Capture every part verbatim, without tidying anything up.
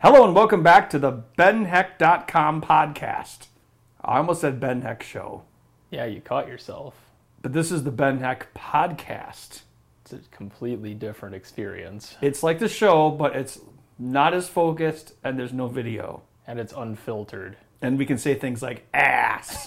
Hello and welcome back to the Ben Heck dot com podcast. I almost said Ben Heck Show. Yeah, you caught yourself. But this is the Ben Heck podcast. It's a completely different experience. It's like the show, but it's not as focused and there's no video. And it's unfiltered. And we can say things like ass.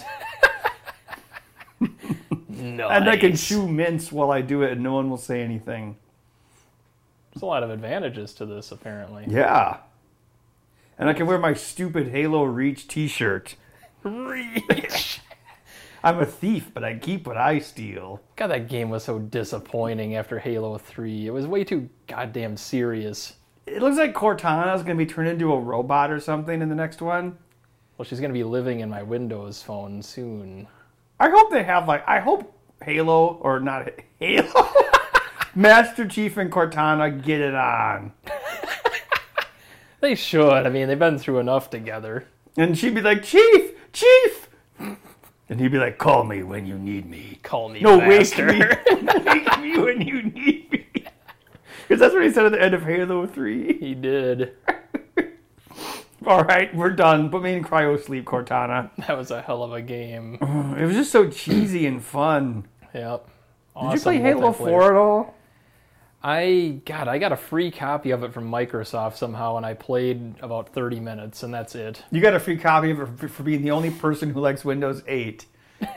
Nice. And I can chew mints while I do it and no one will say anything. There's a lot of advantages to this, apparently. Yeah. And I can wear my stupid Halo Reach t-shirt. Reach! I'm a thief, but I keep what I steal. God, that game was so disappointing after Halo three. It was way too goddamn serious. It looks like Cortana's going to be turned into a robot or something in the next one. Well, she's going to be living in my Windows phone soon. I hope they have, like, I hope Halo, or not Halo, Master Chief and Cortana get it on. They should. I mean, they've been through enough together. And she'd be like, Chief! Chief! And he'd be like, call me when you need me. Call me No, master. wake me. Wake me when you need me. Because that's what he said at the end of Halo three. He did. All right, we're done. Put me in cryo sleep, Cortana. That was a hell of a game. It was just so cheesy and fun. Yep. Did you play Halo four at all? I, God, I got a free copy of it from Microsoft somehow, and I played about thirty minutes, and that's it. You got a free copy of it for being the only person who likes Windows eight.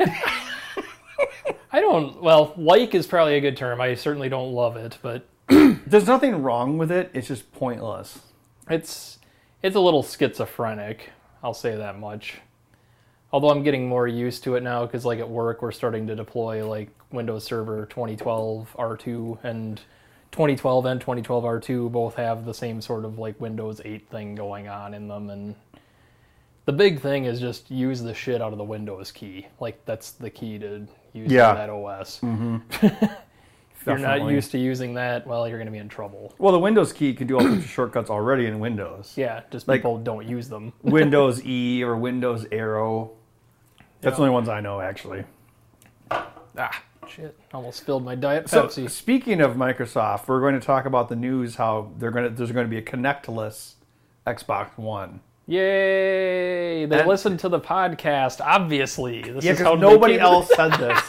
I don't, well, like is probably a good term. I certainly don't love it, but There's nothing wrong with it. It's just pointless. it's it's a little schizophrenic. I'll say that much. Although I'm getting more used to it now, because like at work we're starting to deploy like Windows Server twenty twelve R two, and twenty twelve and twenty twelve R two both have the same sort of like Windows eight thing going on in them, and the big thing is just use the shit out of the Windows key. Like that's the key to using Yeah. that O S. Mm-hmm. If you're not used to using that, well, you're going to be in trouble. Well, the Windows key can do all sorts of shortcuts already in Windows. Yeah, just Like- people don't use them. Windows E or Windows Arrow. That's the only ones I know, actually. Ah, shit! Almost spilled my Diet So, Pepsi. speaking of Microsoft, we're going to talk about the news how they're going to there's going to be a Connectless Xbox One. Yay! They And- listened to the podcast. Obviously, this Yeah, is how because they nobody came- else said this.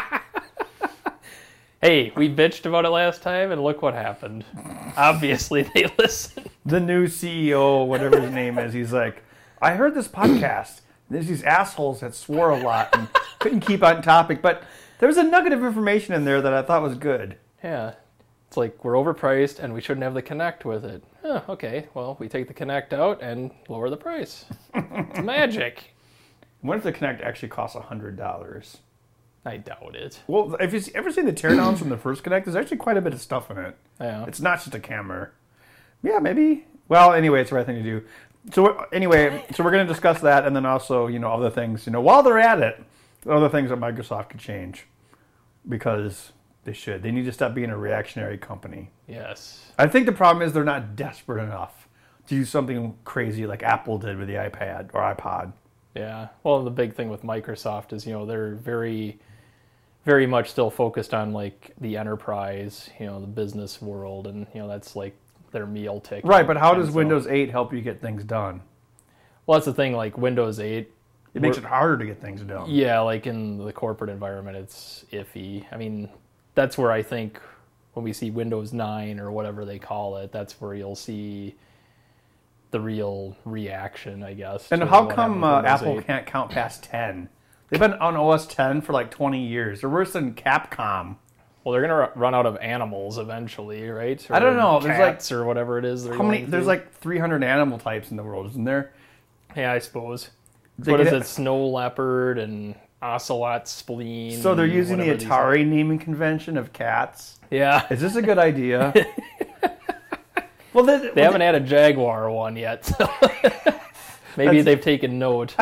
Hey, we bitched about it last time, and look what happened. Obviously, they listened. The new C E O, whatever his name is, he's like, I heard this podcast. There's these assholes that swore a lot and couldn't keep on topic, but there was a nugget of information in there that I thought was good. Yeah, it's like we're overpriced, and we shouldn't have the Kinect with it. Huh, okay, well, we take the Kinect out and lower the price. It's magic. What if the Kinect actually costs one hundred dollars? I doubt it. Well, if you've ever seen the teardowns from the first Kinect, there's actually quite a bit of stuff in it. Yeah. It's not just a camera. Yeah, maybe. Well, anyway, it's the right thing to do. So we're- anyway, so we're going to discuss that, and then also, you know, other things. You know, while they're at it, other things that Microsoft could change, because they should. They need to stop being a reactionary company. Yes. I think the problem is they're not desperate enough to do something crazy like Apple did with the iPad or iPod. Yeah. Well, the big thing with Microsoft is, you know, they're very, very much still focused on like the enterprise, you know, the business world, and you know that's like their meal ticket. Right, but how does And so- Windows eight help you get things done? Well, that's the thing. Like Windows eight, It makes it we're- harder to get things done. yeah, like in the corporate environment, it's iffy. I mean, that's where I think when we see Windows nine or whatever they call it, that's where you'll see the real reaction, I guess. And to how what come happened uh, with Windows Apple eight. can't count past ten? They've been on O S ten for like twenty years. They're worse than Capcom. Well, they're gonna run out of animals eventually, right? I don't Or know, there's, like- cats or whatever it is. They're How many? going There's through. like three hundred animal types in the world, isn't there? Yeah, I suppose. They What is could- it? Snow leopard and ocelot spleen. So they're and using the whatever these are. Atari naming convention of cats. Yeah, Is this a good idea? well, they, they haven't had a jaguar one yet. So maybe That's- they've taken note.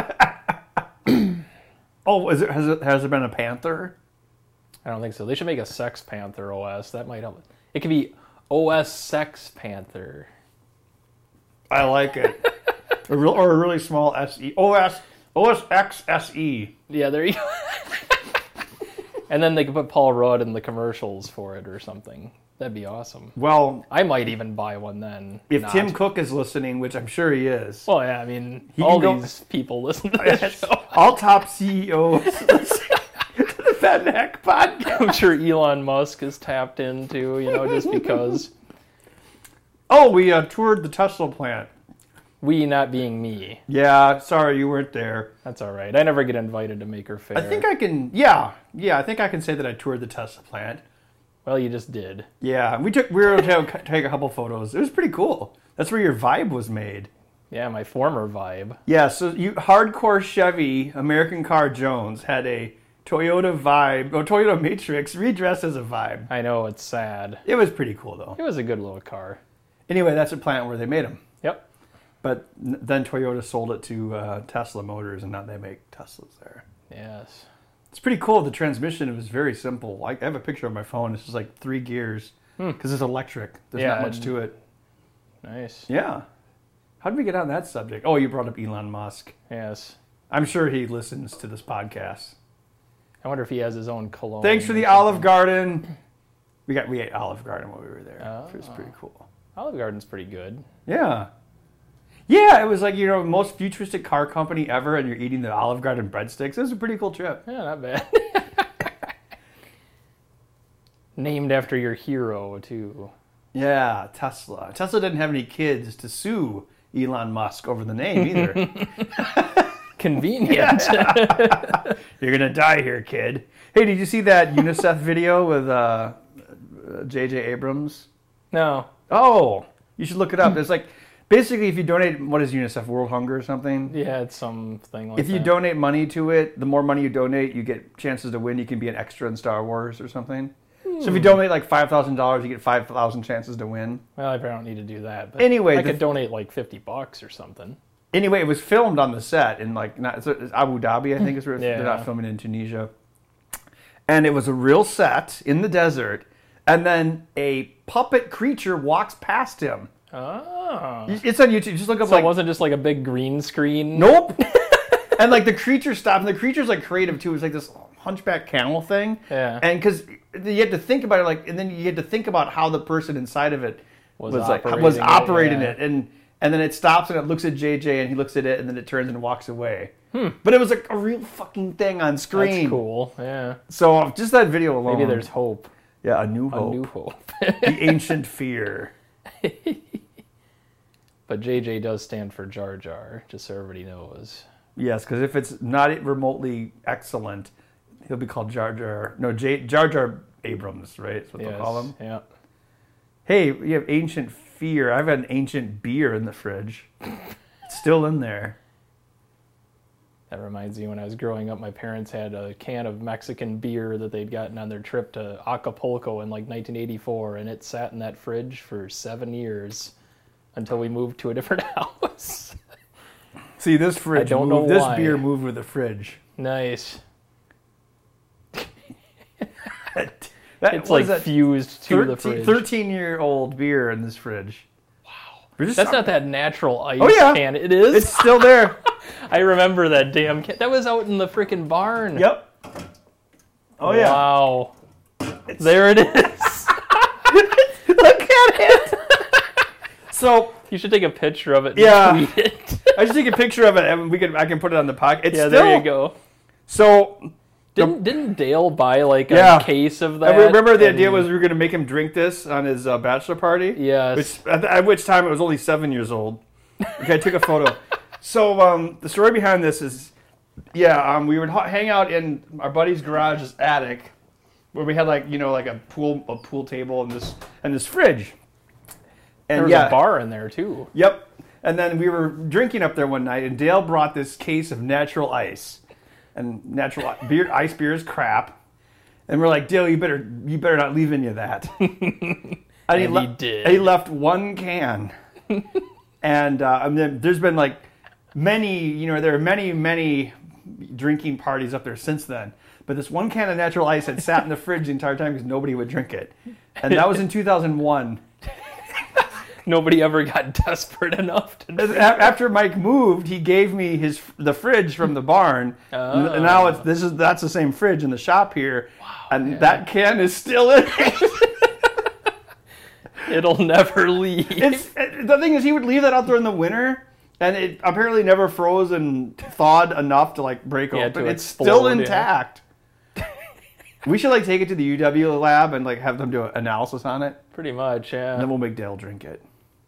Oh, is it, has it has there been a panther? I don't think so. They should make a Sex Panther O S. That might help. It could be O S Sex Panther. I like it. a real, or a really small S E. O S O S X S E. Yeah, there you go. And then they could put Paul Rudd in the commercials for it or something. That'd be awesome. Well, I might even buy one then. if Not. Tim Cook is listening, which I'm sure he is, Well, yeah, I mean, He all can go- these people listen to this show. all top C E Os listen to the Fat Neck podcast. I'm sure Elon Musk is tapped into, you know, just because. Oh, we uh, toured the Tesla plant. We not being me. Yeah, sorry you weren't there. That's all right. I never get invited to Maker Faire. I think I can, yeah, yeah, I think I can say that I toured the Tesla plant. Well, you just did. Yeah, we took, we were able to take a couple photos. It was pretty cool. That's where your Vibe was made. Yeah, my former Vibe. Yeah, so you hardcore Chevy American Car Jones had a Toyota Vibe, or Toyota Matrix redressed as a Vibe. I know, it's sad. It was pretty cool though. It was a good little car. Anyway, that's a plant where they made them. Yep. But n- then Toyota sold it to uh, Tesla Motors, and now they make Teslas there. Yes. It's pretty cool. The transmission was very simple. Like, I have a picture on my phone. It's just like three gears because it's electric. There's Yeah, not much and- to it. Nice. Yeah. How did we get on that subject? Oh, you brought up Elon Musk. Yes. I'm sure he listens to this podcast. I wonder if he has his own cologne. Thanks for the Olive Garden. We got we ate Olive Garden while we were there. Oh. It was pretty cool. Olive Garden's pretty good. Yeah. Yeah, it was like, you know, most futuristic car company ever, and you're eating the Olive Garden breadsticks. It was a pretty cool trip. Yeah, not bad. Named after your hero, too. Yeah, Tesla. Tesla didn't have any kids to sue Elon Musk over the name either. Convenient. You're going to die here, kid. Hey, did you see that UNICEF video with uh, J J Abrams? No. Oh, you should look it up. It's like, basically, if you donate, what is UNICEF, World Hunger or something? Yeah, it's something like If you that. donate money to it, the more money you donate, you get chances to win. You can be an extra in Star Wars or something. So if you donate like five thousand dollars, you get five thousand chances to win. Well, I probably don't need to do that. But Anyway, I the- could donate like fifty bucks or something. Anyway, it was filmed on the set in like not, it's Abu Dhabi, I think is where it's- they're Yeah. not filming in Tunisia. And it was a real set in the desert, and then a puppet creature walks past him. Oh. It's on YouTube. Just look up So like it wasn't just like a big green screen? nope. And like the creature stopped, and the creature's like creative too. It's like this hunchback camel thing. Yeah. And because you had to think about it, like, and then you had to think about how the person inside of it Was was, like operating was it, operating yeah. it, and and then it stops and it looks at J J and he looks at it and then it turns and walks away. But it was like a real fucking thing on screen. That's cool. Yeah. So just that video alone. Maybe there's hope. yeah, a new A hope, new hope. the ancient fear. But J J does stand for Jar Jar, just so everybody knows. Yes, because if it's not remotely excellent, he'll be called Jar Jar. No, J, Jar Jar Abrams, right? That's what Yes. they'll call him. Yeah. Hey, we have ancient fear. I've got an ancient beer in the fridge. It's still in there. That reminds me when I was growing up, my parents had a can of Mexican beer that they'd gotten on their trip to Acapulco in like nineteen eighty-four, and it sat in that fridge for seven years until we moved to a different house. See, this fridge don't moved. know This why. beer moved with the fridge. Nice. That, that- It's what like is that? fused to the fridge. thirteen-year-old beer in this fridge. Wow. That's not that natural ice Oh, yeah. can. It is? It's still there. I remember that damn can. That was out in the freaking barn. Yep. Oh, yeah. Wow. There it is. Look at it. So You should take a picture of it and Yeah. tweet it. I just take a picture of it, and we can I can put it on the podcast. It's Yeah, still, there you go. So Didn't didn't Dale buy like a Yeah. case of I that? remember the and- idea was we were going to make him drink this on his uh, bachelor party. Yes. Which at, at which time it was only seven years old. Okay, I took a photo. So um, the story behind this is, yeah, um, we would ha- hang out in our buddy's garage's attic, where we had like you know like a pool a pool table and this and this fridge. And there was yeah, a bar in there too. Yep. And then we were drinking up there one night, and Dale brought this case of natural ice, and natural beer ice beer is crap. And we're like, Dale, you better you better not leave any of that. and And he le- did. He left one can, and uh, and then there's been like many, you know, there are many many drinking parties up there since then. But this one can of natural ice had sat in the fridge the entire time because nobody would drink it, and that was in two thousand one. Nobody ever got desperate enough to. A- After Mike moved, he gave me his the fridge from the barn, and and now it's this is that's the same fridge in the shop here, and yeah. that can is still in it. It'll never leave. It's it, the thing is, he would leave that out there in the winter, and it apparently never froze and thawed enough to like break Yeah, open. to It's explode, still yeah. intact. We should like take it to the U W lab and like have them do an analysis on it, Pretty much, yeah. and then we'll make Dale drink it.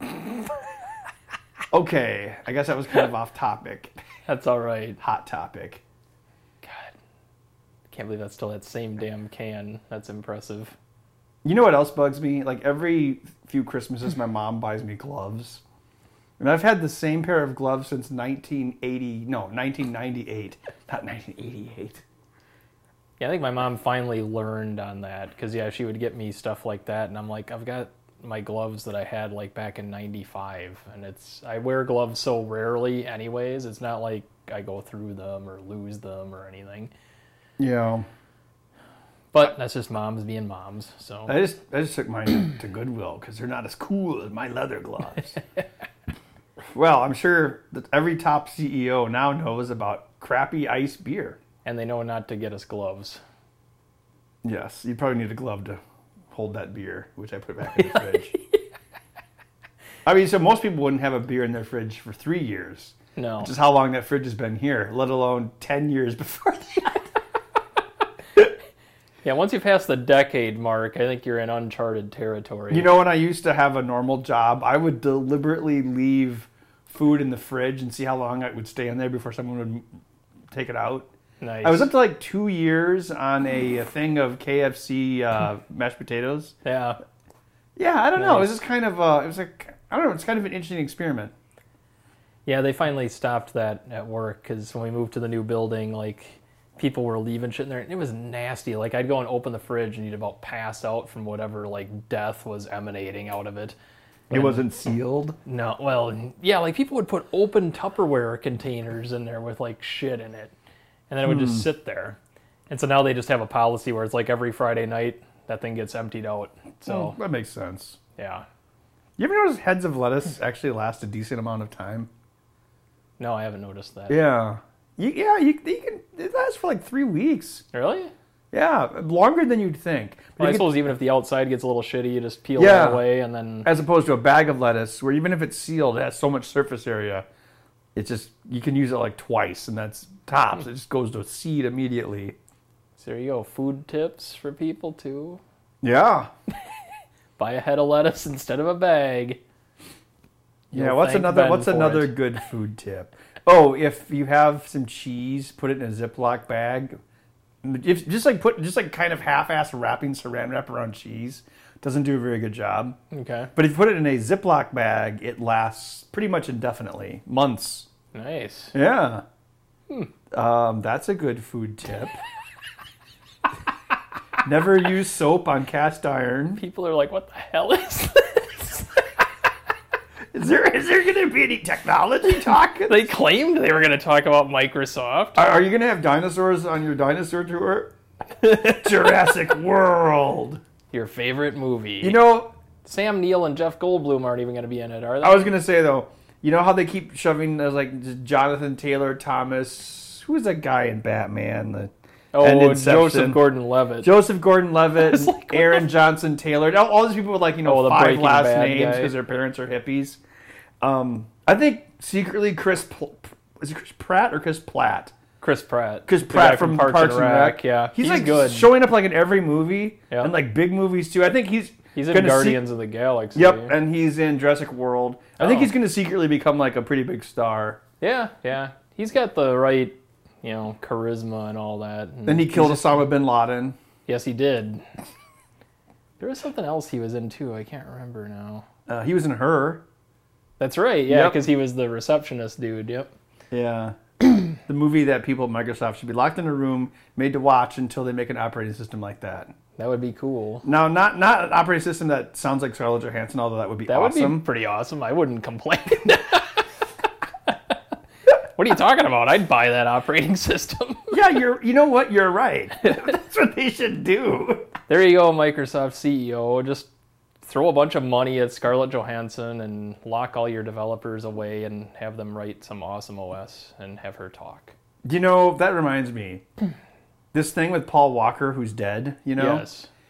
Okay, I guess that was kind of off topic. That's all right. Hot topic. God, can't believe that's still that same damn can. That's impressive. You know what else bugs me? Like every few Christmases, my mom buys me gloves. And I've had the same pair of gloves since nineteen eighty, no, nineteen ninety-eight, not nineteen eighty-eight. Yeah, I think my mom finally learned on that because yeah, she would get me stuff like that, and I'm like, I've got my gloves that I had like back in ninety-five, and it's I wear gloves so rarely, anyways. It's not like I go through them or lose them or anything. Yeah. But that's just moms being moms. So I just I just took mine to Goodwill because they're not as cool as my leather gloves. Well, I'm sure that every top C E O now knows about crappy ice beer. and they know not to get us gloves. Yes, you probably need a glove to hold that beer, which I put back in the fridge. I mean, so most people wouldn't have a beer in their fridge for three years. No. Which is how long that fridge has been here, let alone ten years before that. Yeah, once you pass the decade mark, I think you're in uncharted territory. You know, when I used to have a normal job, I would deliberately leave food in the fridge and see how long it would stay in there before someone would take it out. Nice. I was up to like two years on a, a thing of K F C uh, mashed potatoes. Yeah. Yeah, I don't know. It was Nice. just kind of, uh, it was like, I don't know, it's kind of an interesting experiment. Yeah, they finally stopped that at work because when we moved to the new building, like, people were leaving shit in there. And it was nasty. Like, I'd go and open the fridge and you'd about pass out from whatever, like, death was emanating out of it. It wasn't sealed. No, well, yeah, like, people would put open Tupperware containers in there with, like, shit in it. And then it would Hmm. just sit there. And so now they just have a policy where it's like every Friday night, that thing gets emptied out. So, Oh, that makes sense. yeah. You ever notice heads of lettuce actually last a decent amount of time? No, I haven't noticed that. Yeah. You, yeah, you, you can, it lasts for like three weeks. Really? Yeah, longer than you'd think. Well, I You can- suppose even if the outside gets a little shitty, you just peel Yeah. that away and then... as opposed to a bag of lettuce, where even if it's sealed, it has so much surface area, it's just, you can use it like twice, and that's tops. It just goes to seed immediately. So there you go. Food tips for people, too. Yeah. Buy a head of lettuce instead of a bag. Yeah, You'll what's thank another Ben what's for another it. good food tip? Oh, if you have some cheese, put it in a Ziploc bag. If, just like put just like kind of half-ass wrapping saran wrap around cheese doesn't do a very good job. Okay. But if you put it in a Ziploc bag, it lasts pretty much indefinitely, months. Nice. Yeah. Um, that's a good food tip. Never use soap on cast iron. People are like, what the hell is this? Is there is there going to be any technology talk? They claimed they were going to talk about Microsoft. Are, are you going to have dinosaurs on your dinosaur tour? Jurassic World. Your favorite movie. You know, Sam Neill and Jeff Goldblum aren't even going to be in it, are they? I was going to say though, you know how they keep shoving those like Jonathan Taylor Thomas? Who was that guy in Batman? The and oh, Inception. Joseph Gordon-Levitt. Joseph Gordon-Levitt, was like, what Aaron Johnson Taylor, all, all these people with like you know Oh, the five Breaking last Bad names guy. because their parents are hippies. Um, I think secretly Chris Pl- is it Chris Pratt or Chris Platt? Chris Pratt. Chris The Pratt guy from, Parks, and Rec. Yeah, he's, he's like good. showing up like in every movie Yeah. and like big movies too. I think he's He's in gonna Guardians of the Galaxy. Se- yep, and he's in Jurassic World. I think Oh. he's going to secretly become like a pretty big star. Yeah, yeah. He's got the right, you know, charisma and all that. And Then he killed he's- Osama bin Laden. Yes, he did. There was something else he was in too. I can't remember now. Uh, he was in Her. That's right. Yeah, Yep. because he was the receptionist dude. Yep. Yeah. The movie that people at Microsoft should be locked in a room, made to watch until they make an operating system like that. That would be cool. Now, not not an operating system that sounds like Scarlett Johansson, although that would be That awesome. would be pretty awesome. I wouldn't complain. What are you talking about? I'd buy that operating system. Yeah, you're. You know what? You're right. That's what they should do. There you go, Microsoft C E O. Just throw a bunch of money at Scarlett Johansson and lock all your developers away and have them write some awesome O S and have her talk. You know, that reminds me. This thing with Paul Walker, who's dead. You know, Yes.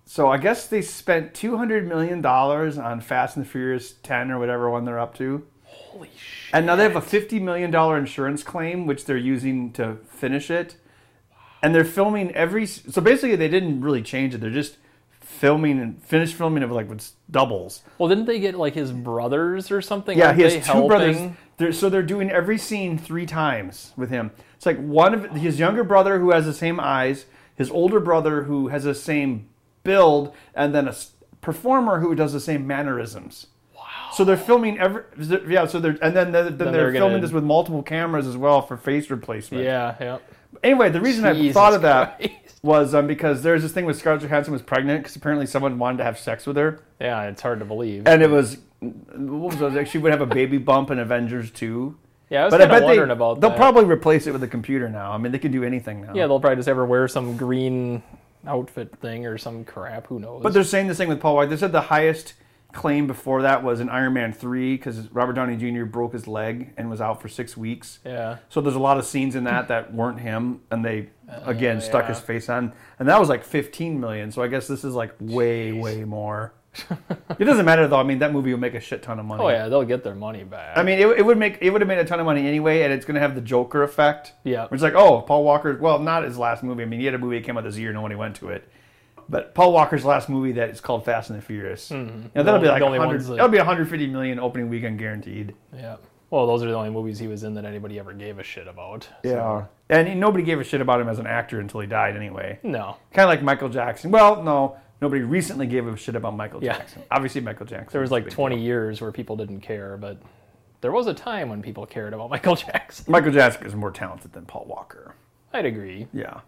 So I guess they spent two hundred million dollars on Fast and the Furious ten or whatever one they're up to. Holy shit. And now they have a fifty million dollars insurance claim, which they're using to finish it. And they're filming every... So basically, they didn't really change it. They're just filming and finished filming it with, like, with doubles. Well, didn't they get, like, his brothers or something? Yeah, Aren't he has they two helping? brothers. They're, so they're doing every scene three times with him. It's like one of his younger brother who has the same eyes, his older brother who has the same build, and then a s- performer who does the same mannerisms. Wow. So they're filming every... Yeah, so they're... And then they're, then Then they're, they're filming gonna- this with multiple cameras as well for face replacement. Yeah, yeah. Anyway, the reason I Jesus thought of that Christ. was um, because there's this thing with Scarlett Johansson was pregnant because apparently someone wanted to have sex with her. Yeah, it's hard to believe. And it was... What was it? Like she would have a baby bump in Avengers two. Yeah, I was But I kind of bet they, wondering about they'll that. probably replace it with a computer now. I mean, they can do anything now. Yeah, they'll probably just ever wear some green outfit thing or some crap. Who knows? But they're saying this thing with Paul Walker. They said the highest claim before that was in Iron Man three because Robert Downey Junior broke his leg and was out for six weeks. Yeah. So there's a lot of scenes in that that weren't him, and they again Uh, stuck yeah. his face on, and that was like fifteen million. So I guess this is like way, way more. It doesn't matter though. I mean, that movie will make a shit ton of money. Oh yeah, they'll get their money back. I mean, it, it would make it would have made a ton of money anyway, and it's going to have the Joker effect. Yeah. It's like, oh, Paul Walker. Well, not his last movie. I mean, he had a movie that came out this year, no one went to it. But Paul Walker's last movie that is called Fast and the Furious. Mm-hmm. Yeah, that'll The be like only one hundred. ones that- That'll be one hundred fifty million opening weekend guaranteed. Yeah. Well, those are the only movies he was in that anybody ever gave a shit about. Yeah. So, And he, nobody gave a shit about him as an actor until he died anyway. no. Kind of like Michael Jackson. Well, no, nobody recently gave a shit about Michael Yeah. Jackson. Obviously, Michael Jackson. There was a like big twenty deal. years where people didn't care, but there was a time when people cared about Michael Jackson. Michael Jackson is more talented than Paul Walker. I'd agree. Yeah.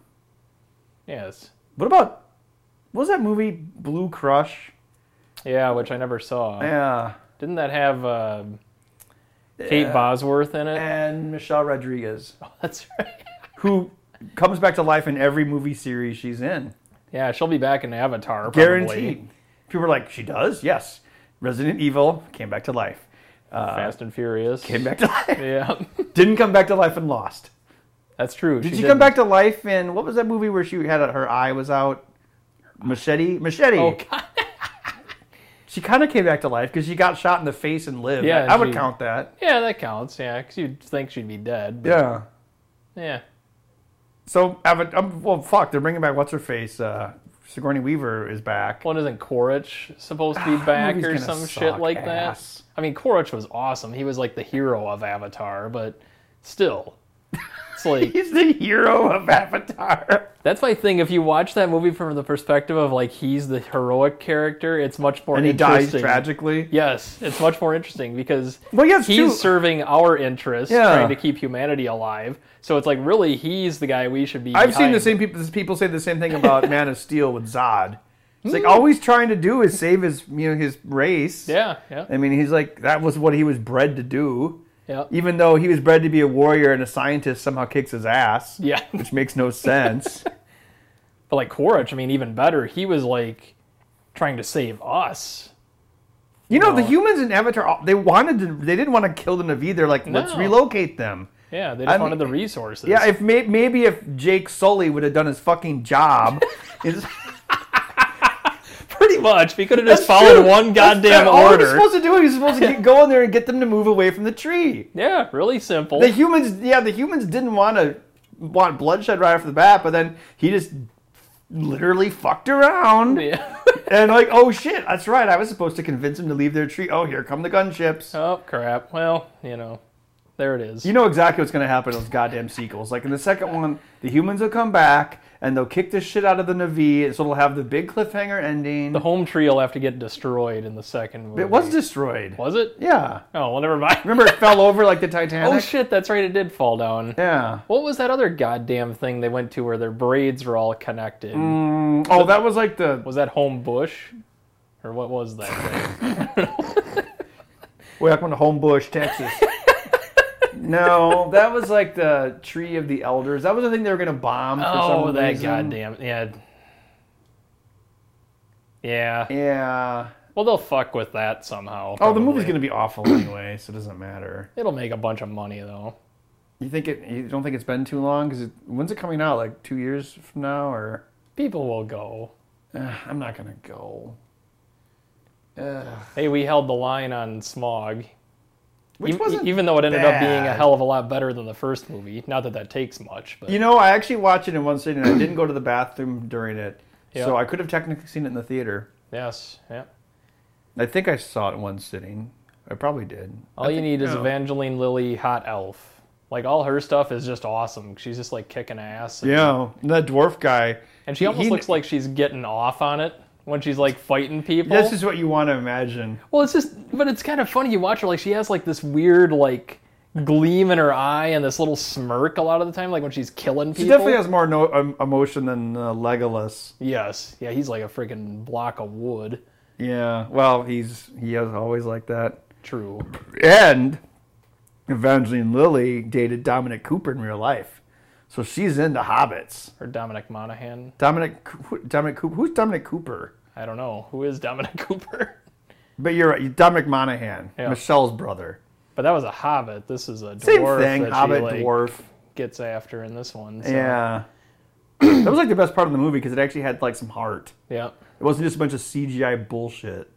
Yes. What about, what was that movie, Blue Crush? Yeah, which I never saw. Yeah. Didn't that have uh, Kate Yeah. Bosworth in it? And Michelle Rodriguez, Oh, that's right. who comes back to life in every movie series she's in. Yeah, she'll be back in Avatar. Probably. Guaranteed. People are like, she does? Yes. Resident Evil came back to life. Uh, Fast and Furious. Came back to life. Yeah, Didn't come back to life in Lost. that's true. Did she, didn't. come back to life in, what was that movie where she had a, her eye was out? Machete? Machete. Oh God. She kind of came back to life because she got shot in the face and lived. Yeah, I, I would she- count that. Yeah, that counts. Yeah, because you'd think she'd be dead. But Yeah. Yeah. So, Ava- um, well, fuck, they're bringing back what's her face. Uh, Sigourney Weaver is back. Well, isn't Quaritch supposed to be Ah, back movie's or gonna some shit suck like ass. that? I mean, Quaritch was awesome. He was like the hero of Avatar, but still, it's like He's the hero of Avatar. that's my thing. If you watch that movie from the perspective of like he's the heroic character, it's much more And he dies interesting. tragically. Yes, it's much more interesting because Well, yes, he's too. serving our interests, Yeah. trying to keep humanity alive. So it's like really he's the guy we should be. I've seen the behind. same people. People say the same thing about Man of Steel with Zod. It's like all he's trying to do is save his, you know, his race. Yeah, yeah, I mean, he's like that was what he was bred to do. yeah. Even though he was bred to be a warrior and a scientist, somehow kicks his ass. Yeah. which makes no sense. But like Quaritch, I mean, even better. He was like trying to save us. You know, the No. humans in Avatar, they wanted to. They didn't want to kill the Na'vi. They're like, let's No. relocate them. Yeah, they just I wanted mean- the resources. Yeah, if may, maybe if Jake Sully would have done his fucking job. is- pretty much. We could have just That's followed true. one That's- goddamn all he was order. supposed to do, he was supposed to get, go in there and get them to move away from the tree. Yeah, really simple. The humans, yeah, the humans didn't want to want bloodshed right off the bat, but then he just literally fucked around. Yeah. And like, oh shit, that's right. I was supposed to convince him to leave their tree. Oh, here come the gunships. Oh crap. Well, you know, there it is. You know exactly what's going to happen in those goddamn sequels. Like in the second one, the humans will come back and they'll kick the shit out of the Na'vi, so it'll have the big cliffhanger ending. The home tree will have to get destroyed in the second movie. It was destroyed. Was it? Yeah. Oh, well, never mind. Remember it fell over like the Titanic? Oh shit, that's right. It did fall down. Yeah. What was that other goddamn thing they went to where their braids were all connected? Mm, oh, that was like the... Was that Home Bush? Or what was that thing? Welcome to Homebush, Texas. No, that was like the Tree of the Elders. That was the thing they were going to bomb for oh, some that reason. goddamn. Yeah. Yeah. Yeah. Well, they'll fuck with that somehow. Oh, the probably. movie's going to be awful anyway, so it doesn't matter. It'll make a bunch of money, though. You think it? You don't think it's been too long? Because it, when's it coming out? Like two years from now, or People will go. Uh, I'm not gonna go. Uh, Hey, we held the line on Smog. which E- wasn't even though it ended up being a bad. hell of a lot better than the first movie. Not that that takes much, but You know, I actually watched it in one sitting. I didn't go to the bathroom during it, Yeah. so I could have technically seen it in the theater. yes, yeah. I think I saw it in one sitting. I probably did. All I you think- need is yeah. Evangeline Lilly, hot elf. Like all her stuff is just awesome. She's just like kicking ass. And, Yeah, and that dwarf guy. and she almost he- looks like she's getting off on it when she's like fighting people. This is what you want to imagine. Well, it's just, but it's kind of funny. You watch her, like she has like this weird like gleam in her eye and this little smirk a lot of the time, like when she's killing people. She definitely has more no, um, emotion than uh, Legolas. Yes, yeah, he's like a freaking block of wood. Yeah, well, he's he is always like that. True. And Evangeline Lilly dated Dominic Cooper in real life, so she's into hobbits. Or Dominic Monaghan. Dominic who- Dominic Cooper. Who's Dominic Cooper? I don't know who is Dominic Cooper, But you're right. Dominic Monaghan, Yeah. Michelle's brother. but that was a hobbit. This is a dwarf Same thing. that Hobbit, she, like, dwarf. gets after in this one. So. Yeah. That was like the best part of the movie because it actually had like some heart. Yeah. It wasn't just a bunch of C G I bullshit.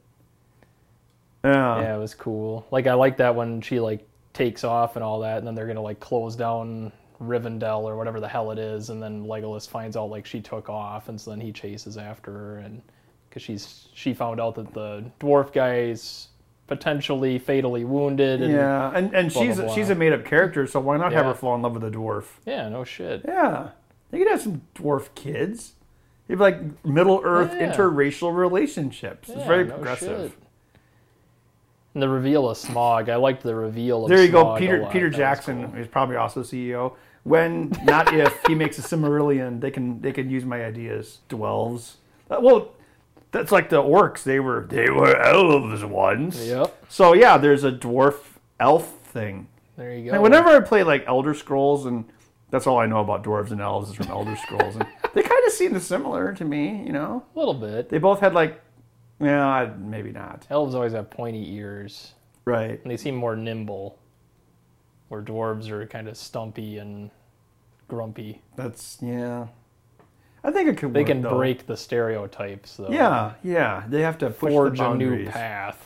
Yeah. Yeah, it was cool. Like I like that when she like takes off and all that, and then they're gonna like close down Rivendell or whatever the hell it is, and then Legolas finds out like she took off, and so then he chases after her, and because she's she found out that the dwarf guy's potentially fatally wounded. And, Yeah, and and blah, she's blah, blah. she's a made up character, so why not have Yeah. her fall in love with a dwarf? Yeah, no shit. Yeah, you could have some dwarf kids. You have like Middle Earth Yeah. interracial relationships. It's Yeah, very no progressive. shit. And the reveal of Smog, I liked the reveal of There you go, Smaug a Peter lot. Peter That was Jackson cool. is probably also C E O. When not if he makes a Silmarillion, they can they can use my ideas. Dwelves. Uh, well, that's like the orcs. They were they were elves once. Yep, So yeah, there's a dwarf elf thing. there you go. And whenever I play like Elder Scrolls, and that's all I know about dwarves and elves is from Elder Scrolls, and they kind of seem similar to me. You know, A little bit. they both had like, yeah, maybe not. Elves always have pointy ears. Right. And they seem more nimble, where dwarves are kind of stumpy and grumpy. That's yeah. I think it could They work, can though. break the stereotypes, though. Yeah, yeah. They have to push Forge the a new boundaries. path.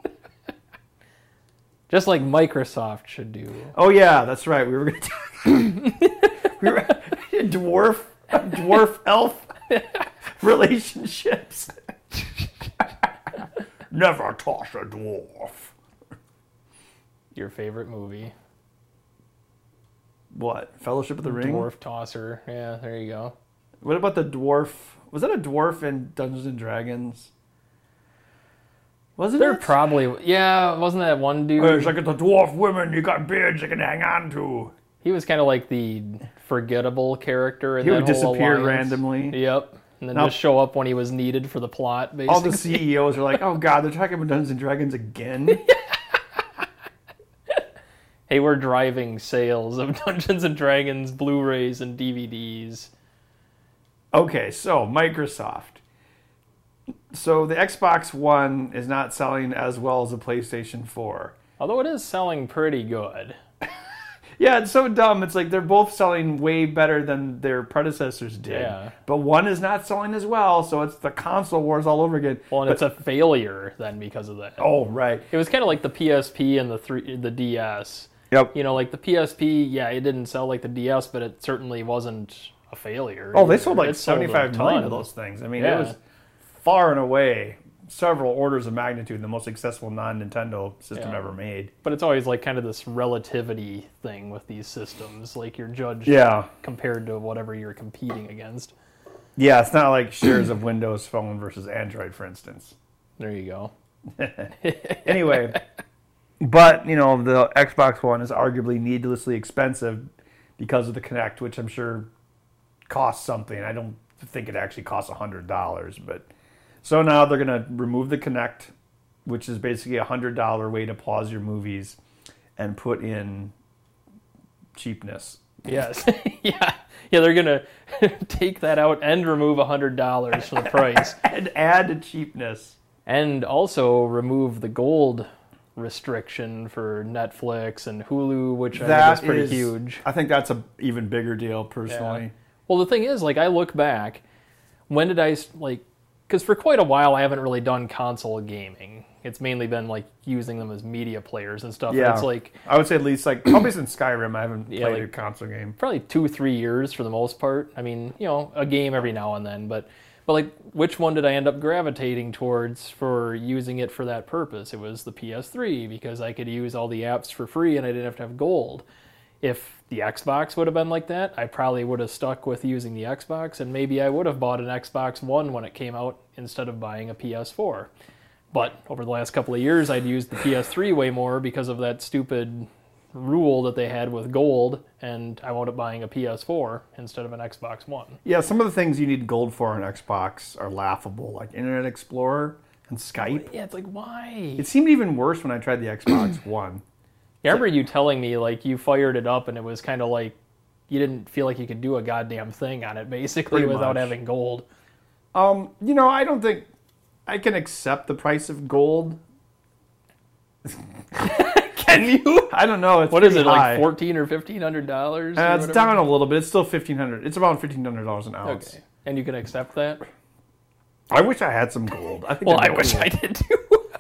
Just like Microsoft should do. Oh yeah, that's right. We were going to talk we were dwarf dwarf elf relationships. Never toss a dwarf. Your favorite movie. What? Fellowship of the Ring? Dwarf Tosser. Yeah, there you go. What about the dwarf? Was that a dwarf in Dungeons and Dragons? Wasn't They're it? probably... Yeah, wasn't that one dude? Oh, it's like the dwarf women. You got beards you can hang on to. He was kind of like the forgettable character in He that would whole disappear alliance. randomly. Yep. And then Now- just show up when he was needed for the plot, basically. All the C E Os are like, oh god, they're talking about Dungeons and Dragons again. Hey, we're driving sales of Dungeons and Dragons Blu-rays and D V Ds. Okay, so Microsoft. So the Xbox One is not selling as well as the PlayStation four. Although it is selling pretty good. Yeah, it's so dumb. It's like they're both selling way better than their predecessors did. Yeah. But one is not selling as well, so it's the console wars all over again. Well, and But- it's a failure then because of that. Oh, right. It was kind of like the P S P and the three, the D S. Yep. You know, like the P S P, yeah, it didn't sell like the D S, but it certainly wasn't a failure. Oh, they either. sold like It sold a seventy-five million ton. of those things. I mean, Yeah. it was far and away several orders of magnitude the most successful non-Nintendo system Yeah. ever made. But it's always like kind of this relativity thing with these systems. Like you're judged Yeah. compared to whatever you're competing against. Yeah, it's not like shares of Windows Phone versus Android, for instance. There you go. Anyway, but, you know, the Xbox One is arguably needlessly expensive because of the Kinect, which I'm sure costs something. I don't think it actually costs one hundred dollars, but so now they're going to remove the Kinect, which is basically a one hundred dollars way to pause your movies and put in cheapness. Yes. yeah. Yeah, they're going to take that out and remove one hundred dollars for the price. And add to cheapness. And also remove the gold restriction for Netflix and Hulu, which I That think is pretty is- huge. I think that's a even bigger deal, personally. Well, the thing is, like, I look back, when did I, like, because for quite a while I haven't really done console gaming. It's mainly been like using them as media players and stuff. Yeah. And it's like I would say at least like probably since Skyrim I haven't Yeah, played like- a console game. probably two, three years for the most part. I mean, you know, a game every now and then, but but like, which one did I end up gravitating towards for using it for that purpose? It was the P S three because I could use all the apps for free and I didn't have to have gold. If the Xbox would have been like that, I probably would have stuck with using the Xbox, and maybe I would have bought an Xbox One when it came out instead of buying a P S four. But over the last couple of years, I'd used the P S three way more because of that stupid rule that they had with gold, and I wound up buying a P S four instead of an Xbox One. Yeah, some of the things you need gold for on Xbox are laughable, like Internet Explorer and Skype. Yeah, it's like, why? It seemed even worse when I tried the Xbox One. Yeah, I remember you telling me, like, you fired it up and it was kind of like you didn't feel like you could do a goddamn thing on it, basically, Pretty without much. having gold. Um, you know, I don't think I can accept the price of gold. Can you? I don't know. It's What is pretty it, high. like fourteen or fifteen hundred dollars? Uh, it's down a little bit. It's still fifteen hundred. It's about fifteen hundred dollars an ounce. Okay, and you can accept that? I wish I had some gold. I think Well, I that'd be wish cool. I did too.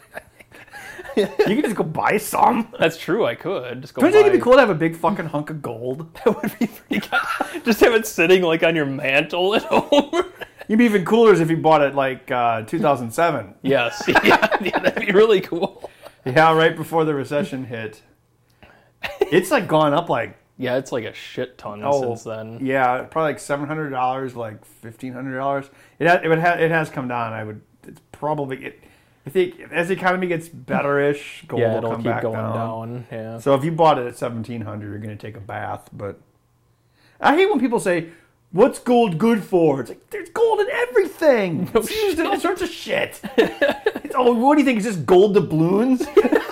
You can just go buy some. That's true. I could just go. Don't you think buy... it'd be cool to have a big fucking hunk of gold? That would be pretty good. Just have it sitting like on your mantle at home. You'd be even cooler if you bought it like uh, two thousand seven. Yes, yeah, yeah, that'd be really cool. Yeah, right before the recession hit. It's like gone up like Yeah, it's like a shit ton oh since then. yeah, probably like seven hundred dollars, like fifteen hundred dollars. It ha- it would ha- it has come down. I would. It's probably it. I think as the economy gets better-ish, gold Yeah, will it'll come keep back going down. down. Yeah. So if you bought it at seventeen hundred, you're going to take a bath. But I hate when people say, "What's gold good for?" It's like there's gold in everything. No It's used in all sorts of shit. It's, oh, what do you think? It's just gold doubloons?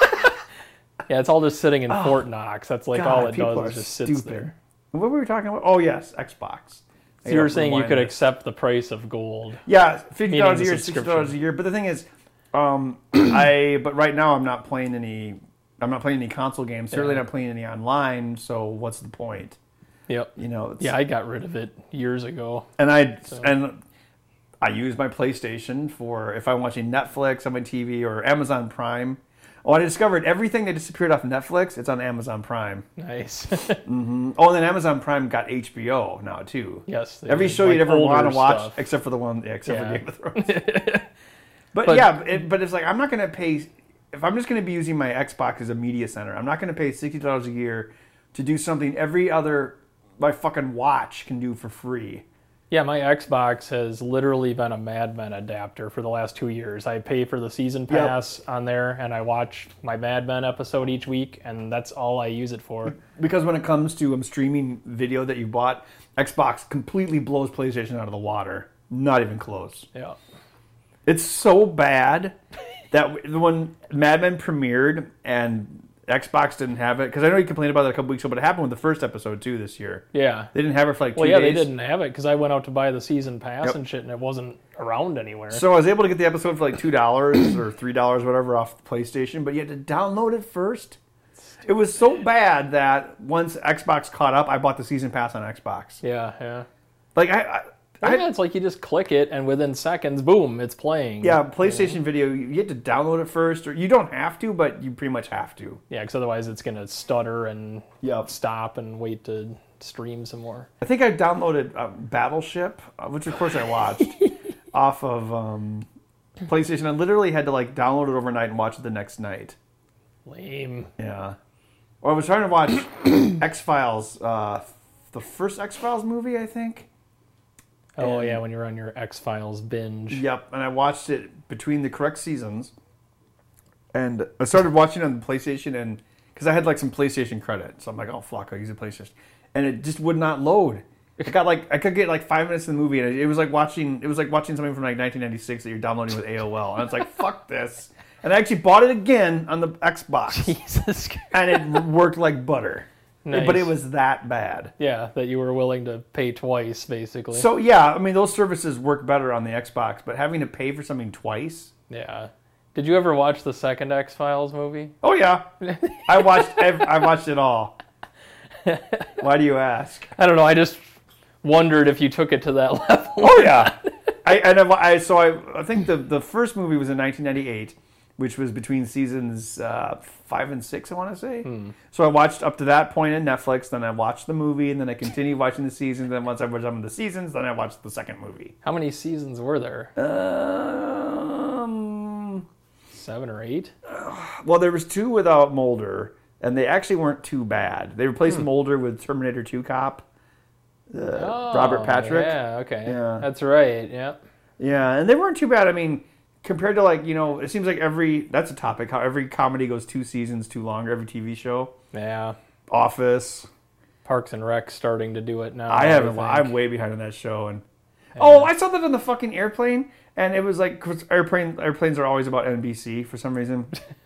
Yeah, it's all just sitting in Fort Knox. That's like God, all it people does are is just sits stupid. there. What were we talking about? Oh yes, Xbox. So you were Yeah, saying you rewind could this. accept the price of gold. Yeah, fifty dollars a Meaning year, the sixty dollars a subscription. year. But the thing is, um, I but right now I'm not playing any. I'm not playing any console games. Certainly Yeah. not playing any online. So what's the point? Yep. You know. It's, Yeah, I got rid of it years ago. And I So- and I use my PlayStation for if I'm watching Netflix on my T V or Amazon Prime. Oh, I discovered everything that disappeared off Netflix. It's on Amazon Prime. Nice. Mm-hmm. Oh, and then Amazon Prime got H B O now too. Yes. they Every did, show like, you'd ever older want to watch, stuff. except for the one, yeah, except Yeah. for Game of Thrones. but, But- yeah, it, but it's like I'm not going to pay. If I'm just going to be using my Xbox as a media center, I'm not going to pay sixty dollars a year to do something every other my fucking watch can do for free. Yeah, my Xbox has literally been a Mad Men adapter for the last two years. I pay for the season pass on there, and I watch my Mad Men episode each week, and that's all I use it for. Because when it comes to um, streaming video that you bought, Xbox completely blows PlayStation out of the water. Not even close. Yeah. It's so bad that when Mad Men premiered and Xbox didn't have it, because I know you complained about it a couple weeks ago, but it happened with the first episode too this year. Yeah. They didn't have it for like two Well, yeah, days. they didn't have it because I went out to buy the season pass Yep. and shit, and it wasn't around anywhere. So I was able to get the episode for like two dollars or three dollars, whatever, off the PlayStation, but you had to download it first. It was so bad that once Xbox caught up, I bought the season pass on Xbox. yeah, yeah. Like I, I, Well, I yeah, it's like you just click it, and within seconds, boom, it's playing. yeah, PlayStation Video, you have to download it first, or you don't have to, but you pretty much have to. Yeah, because otherwise it's going to stutter and Yep. stop and wait to stream some more. I think I downloaded uh, Battleship, uh, which of course I watched, off of um, PlayStation. I literally had to like download it overnight and watch it the next night. Lame. Yeah. Or I was trying to watch X-Files, uh, the first X-Files movie, I think. Oh, And- yeah, when you're on your X-Files binge. Yep, and I watched it between the correct seasons. And I started watching it on the PlayStation, and because I had like some PlayStation credit, so I'm like, oh fuck, I'll use the PlayStation, and it just would not load. It got like I could get like five minutes in the movie, and it, it was like watching it was like watching something from like nineteen ninety-six that you're downloading with A O L, and I was like, fuck this. And I actually bought it again on the Xbox, Jesus Christ. and it worked like butter. Nice. But it was that bad. Yeah, that you were willing to pay twice, basically. So yeah, I mean those services work better on the Xbox, but having to pay for something twice. yeah. Did you ever watch the second X-Files movie? Oh yeah, I watched. Ev- I watched it all. Why do you ask? I don't know, I just wondered if you took it to that level. Oh yeah, I and I, I so I I think the the first movie was in nineteen ninety-eight, which was between seasons uh, five and six, I want to say. Hmm. So I watched up to that point in Netflix, then I watched the movie, and then I continued watching the seasons. Then once I was done with the seasons, then I watched the second movie. How many seasons were there? Um, Seven or eight? well, there was two without Mulder, and they actually weren't too bad. They replaced Hmm. Mulder with Terminator two cop, uh, Oh, Robert Patrick. Yeah, okay. Yeah. That's right, yeah. Yeah, and they weren't too bad. I mean, compared to like, you know, it seems like every, that's a topic, how every comedy goes two seasons too long, every T V show. Yeah. Office. Parks and Rec starting to do it now. I haven't, think. I'm way behind on that show. And Yeah. oh, I saw that on the fucking airplane, and it was like, 'cause airplane, airplanes are always about N B C for some reason.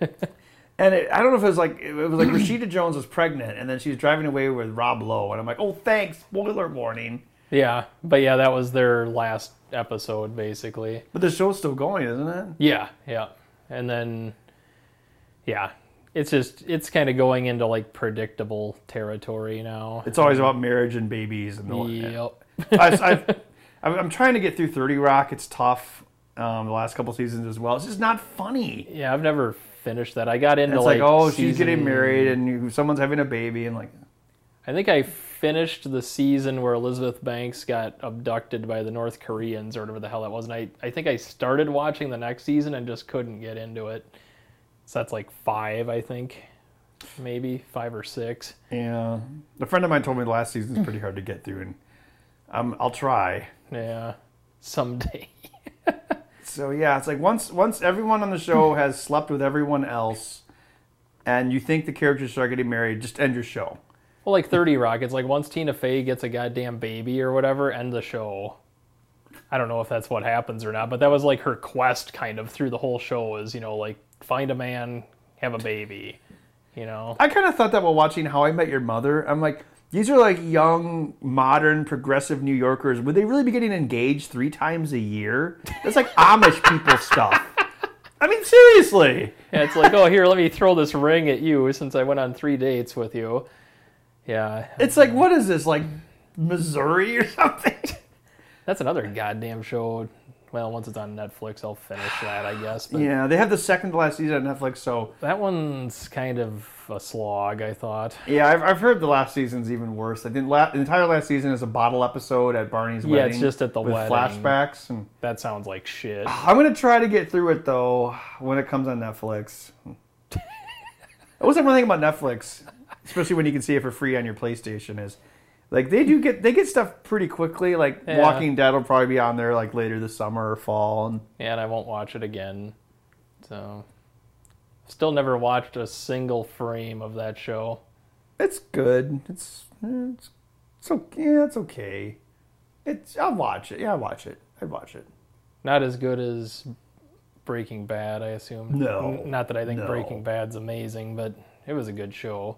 And it, I don't know if it was like, it was like Rashida Jones was pregnant, and then she was driving away with Rob Lowe, and I'm like, oh, thanks, spoiler warning. Yeah, but yeah, that was their last episode, basically. But the show's still going, isn't it? Yeah, yeah. And then, yeah, it's just, it's kind of going into like predictable territory now. It's always about marriage and babies. And the, Yep. I, I've, I'm trying to get through thirty Rock. It's tough. Um, the last couple seasons as well. It's just not funny. Yeah, I've never finished that. I got into It's like, like, oh, she's season- getting married and you, someone's having a baby, and like, I think I finished the season where Elizabeth Banks got abducted by the North Koreans or whatever the hell that was. And I, I think I started watching the next season and just couldn't get into it. So that's like five, I think. Maybe five or six. yeah. A friend of mine told me the last season's pretty hard to get through, and um, I'll try. Yeah. Someday. So yeah, it's like once once everyone on the show has slept with everyone else, and you think the characters start getting married, just end your show. Well, like thirty Rock, it's like once Tina Fey gets a goddamn baby or whatever, end the show. I don't know if that's what happens or not, but that was like her quest kind of through the whole show is, you know, like find a man, have a baby, you know? I kind of thought that while watching How I Met Your Mother. I'm like, these are like young, modern, progressive New Yorkers. Would they really be getting engaged three times a year? That's like Amish people stuff. I mean, seriously. Yeah, it's like, oh, here, let me throw this ring at you since I went on three dates with you. Yeah. It's like, what is this, like Missouri or something? That's another goddamn show. Well, once it's on Netflix, I'll finish that, I guess. But Yeah, they have the second to last season on Netflix, so that one's kind of a slog, I thought. yeah, I've, I've heard the last season's even worse. I think la- the entire last season is a bottle episode at Barney's Yeah, wedding. it's just at the with wedding. flashbacks. And That sounds like shit. I'm gonna try to get through it though when it comes on Netflix. That was one thing about Netflix, especially when you can see it for free on your PlayStation, is like they do get they get stuff pretty quickly. Like Yeah. Walking Dead will probably be on there like later this summer or fall, and Yeah, and I won't watch it again. So, still never watched a single frame of that show. it's good. It's it's it's okay. Yeah, it's okay. It's I'll watch it. Yeah, I'll watch it. I'd watch it. Not as good as Breaking Bad, I assume. No. N- Not that I think No. Breaking Bad's amazing, but it was a good show.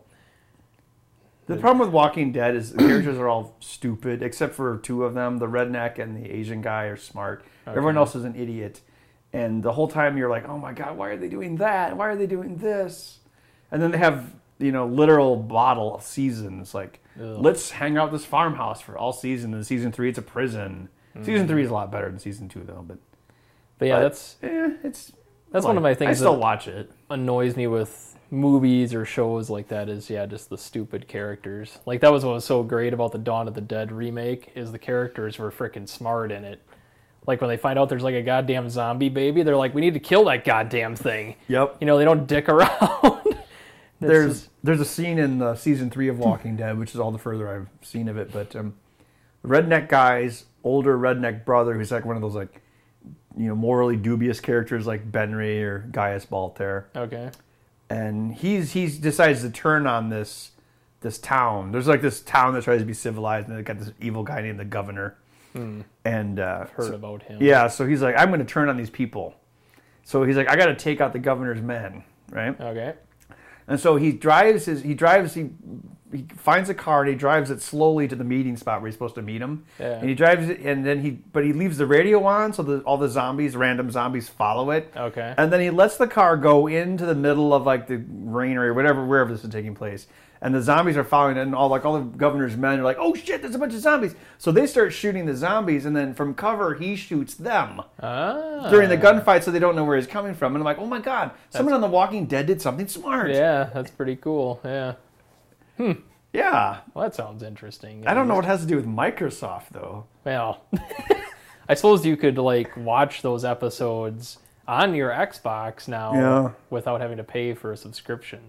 The problem with Walking Dead is the characters are all stupid, except for two of them. The redneck and the Asian guy are smart. Everyone Okay. else is an idiot. And the whole time you're like, oh my God, why are they doing that? Why are they doing this? And then they have, you know, literal bottle seasons. Like, Ugh. let's hang out this farmhouse for all season. And season three, it's a prison. Season three is a lot better than season two, though. But, But yeah, but, that's eh, it's that's one of my things I still that watch it. annoys me with movies or shows like that is, yeah, just the stupid characters. Like, that was what was so great about the Dawn of the Dead remake, is the characters were freaking smart in it. Like, when they find out there's like a goddamn zombie baby, they're like, we need to kill that goddamn thing. Yep. You know, they don't dick around. This There's is- there's a scene in the season three of Walking Dead, which is all the further I've seen of it. But um, the redneck guy's older redneck brother, who's like one of those like, you know, morally dubious characters like Benry or Gaius Baltair, okay. and he's he's decides to turn on this this town. There's like this town that tries to be civilized, and they got this evil guy named the governor. Hmm. And uh, Heard so- about him. yeah, so he's like, I'm going to turn on these people. So he's like, I got to take out the governor's men, right? Okay. And so he drives his he drives he he finds a car and he drives it slowly to the meeting spot where he's supposed to meet him. Yeah. And he drives it, and then he, but he leaves the radio on so that all the zombies, random zombies, follow it. Okay. And then he lets the car go into the middle of like the granary or whatever, wherever this is taking place. And the zombies are following it, and all like all the governor's men are like, "Oh shit, there's a bunch of zombies!" So they start shooting the zombies, and then from cover he shoots them Ah. during the gunfight, so they don't know where he's coming from. And I'm like, "Oh my god, someone on The Walking Dead did something smart." Yeah, that's pretty cool. Yeah. Yeah. Well, that sounds interesting. I don't know what it has to do with Microsoft though. Well, I suppose you could like watch those episodes on your Xbox now Yeah. without having to pay for a subscription.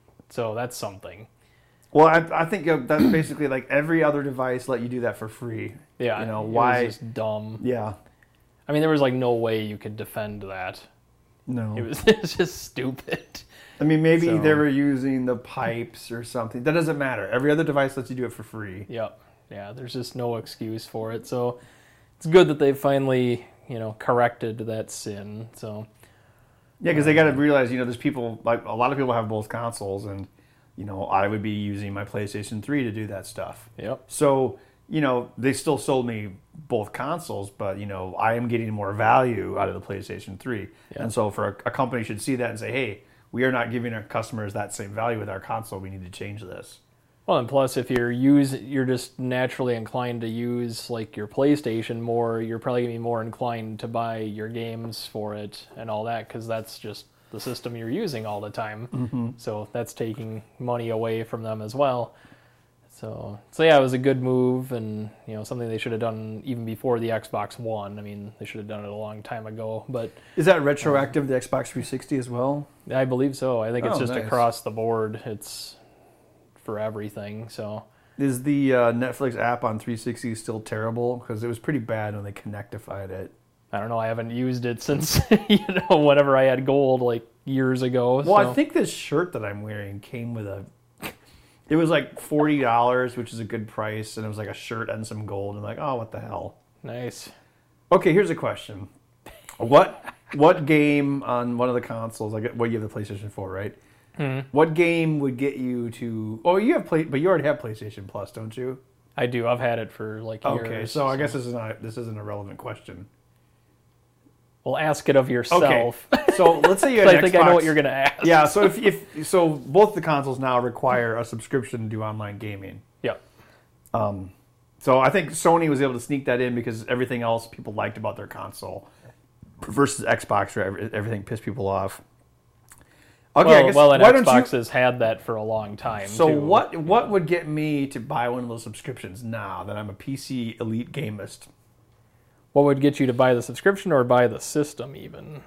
So that's something. Well, I, I think uh, that's basically like every other device let you do that for free. Yeah. You know it why? was just dumb. Yeah. I mean, there was like no way you could defend that. No. It was, it was just stupid. I mean, maybe So- they were using the pipes or something. That doesn't matter. Every other device lets you do it for free. Yep. Yeah, there's just no excuse for it. So it's good that they finally, you know, corrected that sin. So Yeah, because they got to realize, you know, there's people, like a lot of people have both consoles, and, you know, I would be using my PlayStation three to do that stuff. yep. So, you know, they still sold me both consoles, but, you know, I am getting more value out of the PlayStation three. Yeah. And so for a, a company should see that and say, hey, we are not giving our customers that same value with our console. We need to change this. Well, and plus, if you're use, you're just naturally inclined to use like your PlayStation more, you're probably gonna be more inclined to buy your games for it and all that, because that's just the system you're using all the time. Mm-hmm. So that's taking money away from them as well. So, so yeah, it was a good move, and you know something they should have done even before the Xbox One. I mean, they should have done it a long time ago, but Is that retroactive to the Xbox three sixty as well? I believe so. I think it's Oh, just nice. across the board. It's for everything. So. Is the uh, Netflix app on three sixty still terrible? Because it was pretty bad when they connectified it. I don't know. I haven't used it since, you know, whenever I had gold like years ago. Well, so. I think this shirt that I'm wearing came with a. It was like forty dollars, which is a good price, and it was like a shirt and some gold. I'm like, oh, what the hell? Nice. Okay, here's a question. What what game on one of the consoles? Like, well, you have the PlayStation four, right? Hmm. What game would get you to? Oh, you have play, but you already have PlayStation Plus, don't you? I do. I've had it for like years. Okay, so I guess this is not this isn't a relevant question. Well, ask it of yourself. Okay, so let's say you had I an think I know Xbox- what you're going to ask. Yeah, so if, if so, both the consoles now require a subscription to do online gaming. Yep. Um, so I think Sony was able to sneak that in because everything else people liked about their console versus Xbox, where every- everything pissed people off. Okay, well, I guess, well, and why don't Xbox you? has had that for a long time. So too. what what would get me to buy one of those subscriptions now that I'm a P C elite gamist? What would get you to buy the subscription or buy the system even?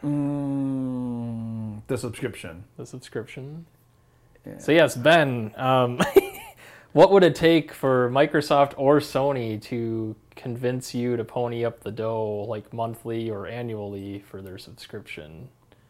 Mm, the subscription. The subscription. Yeah. So yes, Ben, um, what would it take for Microsoft or Sony to convince you to pony up the dough, like monthly or annually, for their subscription?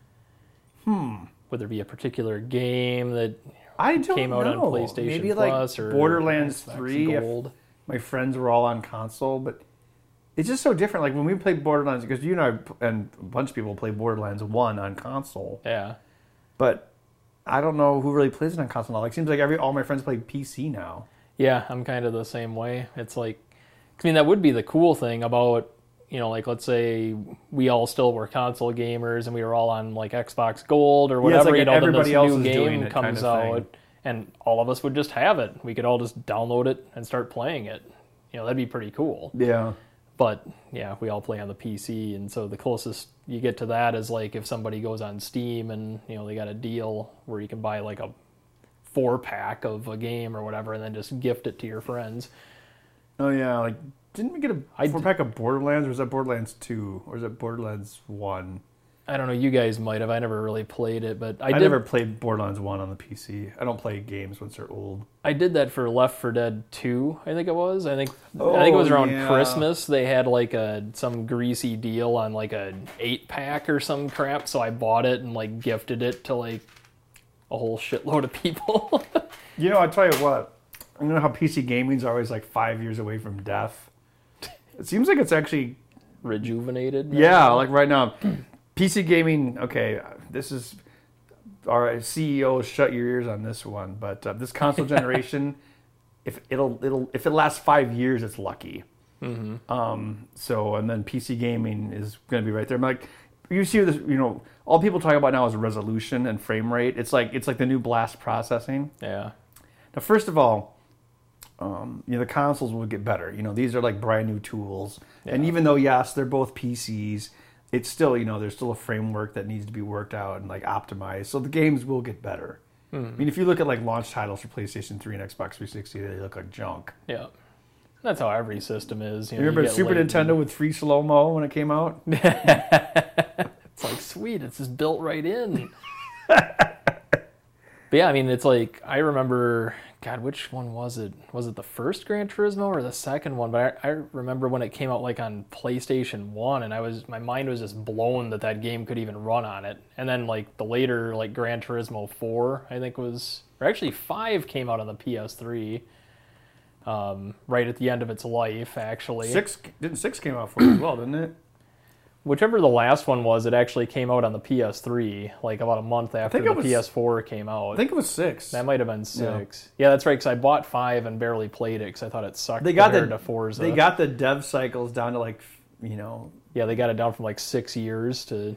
Hmm. Would there be a particular game that I don't came out know. on PlayStation Maybe like Plus or Borderlands Xbox three. If Gold? my friends were all on console, but it's just so different. Like when we played Borderlands, because you and I and a bunch of people play Borderlands one on console, Yeah. but I don't know who really plays it on console now. Like, it seems like every all my friends play P C now. Yeah, I'm kind of the same way. It's like, I mean, that would be the cool thing about, you know, like let's say we all still were console gamers and we were all on like Xbox Gold or Yeah, it's whatever, like you know, then everybody this else new is doing game it kind comes of thing. out and all of us would just have it. We could all just download it and start playing it. You know, that'd be pretty cool. Yeah. But yeah, we all play on the P C, and so the closest you get to that is like if somebody goes on Steam and you know they got a deal where you can buy like a four pack of a game or whatever, and then just gift it to your friends. Oh yeah. Like, didn't we get a I four d- pack of Borderlands, or was that Borderlands two, or is it Borderlands one? I don't know. You guys might have. I never really played it, but I, I, did. never played Borderlands one on the P C. I don't play games once they're old. I did that for Left four Dead two. I think it was. I think. I think it was Oh, around yeah. Christmas. They had like a some greasy deal on like a eight pack or some crap. So I bought it and like gifted it to like a whole shitload of people. You know, I tell you what. You know how P C gaming's always like five years away from death. It seems like it's actually Rejuvenated. yeah, like right now. P C gaming, okay, this is, our C E O, shut your ears on this one, but uh, this console generation if it'll it'll if it lasts five years, it's lucky. Mm-hmm. Um, so and then P C gaming is going to be right there. I'm like, you see this, you know, all people talk about now is resolution and frame rate. It's like it's like the new blast processing. Yeah. Now, first of all, um, you know, the consoles will get better. You know, these are like brand new tools, Yeah. and even though yes, they're both P Cs, it's still, you know, there's still a framework that needs to be worked out and like optimized. So the games will get better. Mm-hmm. I mean, if you look at like launch titles for PlayStation three and Xbox three sixty, they look like junk. Yeah. That's how every system is. You, know, You remember you get Super late Nintendo and- with free slow mo when it came out? It's like, sweet, it's just built right in. But yeah, I mean, it's like, I remember, God, which one was it? Was it the first Gran Turismo or the second one? But I, I remember when it came out like on PlayStation one, and I was, my mind was just blown that that game could even run on it. And then like the later, like Gran Turismo four, I think was, or actually five came out on the P S three. Um, right at the end of its life, actually. Six didn't six came out for it as well, didn't it? Whichever the last one was, it actually came out on the P S three, like about a month after think it the was- P S four came out. I think it was six. That might have been six. Yeah, that's right, because I bought five and barely played it because I thought it sucked They got compared the to Forza. they got the dev cycles down to like, you know, yeah, they got it down from like six years to...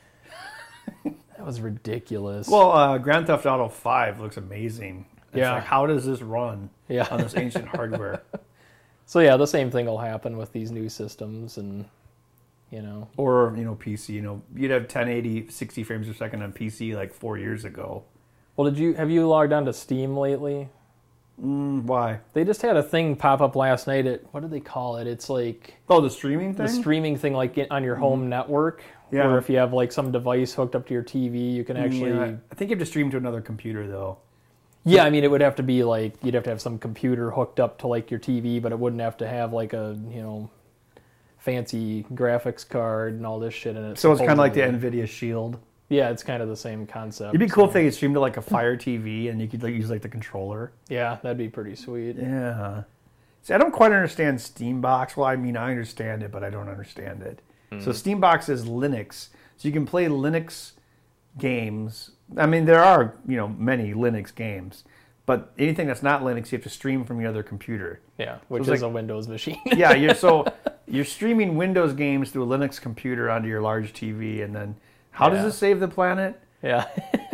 That was ridiculous. well, uh, Grand Theft Auto five looks amazing. It's Yeah. like, how does this run Yeah. on this ancient hardware? So yeah, the same thing will happen with these new systems, and, you know... Or, you know, P C, you know, you'd have ten eighty, sixty frames per second on P C like four years ago. Well, did you have you logged on to Steam lately? Mm, why? They just had a thing pop up last night at, what do they call it? It's like... Oh, the streaming thing? the streaming thing, like get on your home network, Yeah. where if you have like some device hooked up to your T V, you can actually. Yeah, Yeah, I think you have to stream to another computer, though. I mean, it would have to be like you'd have to have some computer hooked up to like your T V, but it wouldn't have to have like a you know fancy graphics card and all this shit in it. So it's kind of like the supposedly. NVIDIA Shield. Yeah, it's kind of the same concept. It'd be cool so- if they could stream to like a Fire T V and you could like use like the controller. Yeah, that'd be pretty sweet. Yeah. See, I don't quite understand Steambox. Well, I mean, I understand it, but I don't understand it. So Steambox is Linux, so you can play Linux games. I mean, there are you know many Linux games, but anything that's not Linux, you have to stream from your other computer. Yeah, which it's is like- a Windows machine. Yeah, you're so you're streaming Windows games through a Linux computer onto your large T V, and then how Yeah. does it save the planet? Yeah.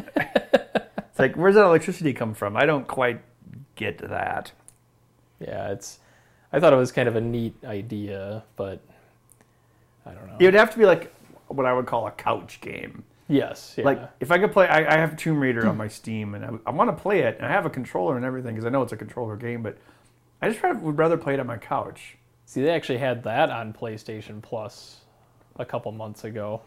It's like, where's that electricity come from? I don't quite get that. Yeah, it's. I thought it was kind of a neat idea, but I don't know. It would have to be like what I would call a couch game. Yes, yeah. Like if I could play, I, I have Tomb Raider on my Steam, and I, I want to play it, and I have a controller and everything because I know it's a controller game, but I just rather- would rather play it on my couch. See, they actually had that on PlayStation Plus a couple months ago.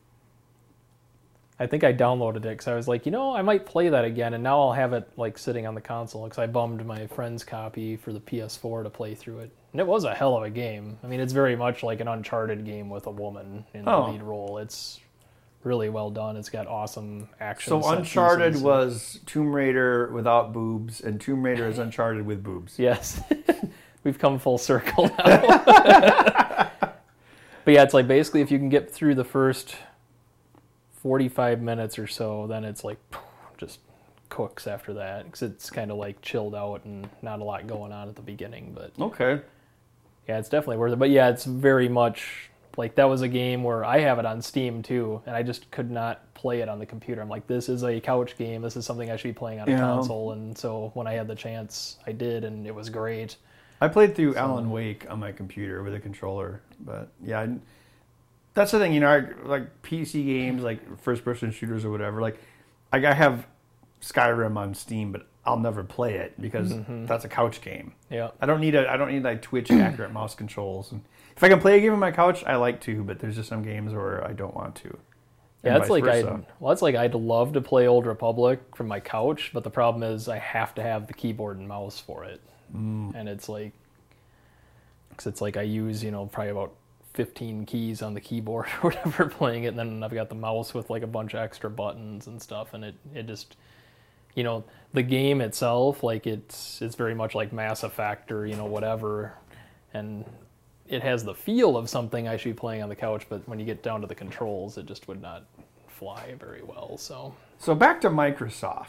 I think I downloaded it because I was like, you know, I might play that again, and now I'll have it like sitting on the console because I bummed my friend's copy for the P S four to play through it. And it was a hell of a game. I mean, it's very much like an Uncharted game with a woman in the Oh. lead role. It's really well done. It's got awesome action. So set Uncharted pieces. was Tomb Raider without boobs, and Tomb Raider is Uncharted with boobs. Yes. We've come full circle now. But yeah, it's like basically if you can get through the first forty-five minutes or so, then it's like just cooks after that because it's kind of like chilled out and not a lot going on at the beginning. But Okay. yeah, it's definitely worth it. But yeah, it's very much like that was a game where I have it on Steam too, and I just could not play it on the computer. I'm like, this is a couch game. This is something I should be playing on a Yeah. console. And so when I had the chance, I did, and it was great. I played through Alan Wake on my computer with a controller, but yeah, I, that's the thing, you know, I, like P C games, like first-person shooters or whatever. Like, like I have Skyrim on Steam, but I'll never play it because that's a couch game. Yeah. I don't need a, I don't need like Twitch accurate mouse controls. And if I can play a game on my couch, I like to, but there's just some games where I don't want to. Yeah, And it's vice like I versa. well, it's like I'd love to play Old Republic from my couch, but the problem is I have to have the keyboard and mouse for it, Mm. and it's like, cause it's like I use you know probably about fifteen keys on the keyboard or whatever playing it, and then I've got the mouse with like a bunch of extra buttons and stuff, and it it just, you know, the game itself, like it's it's very much like Mass Effect or you know whatever, and it has the feel of something I should be playing on the couch, but when you get down to the controls, it just would not fly very well. So So back to Microsoft.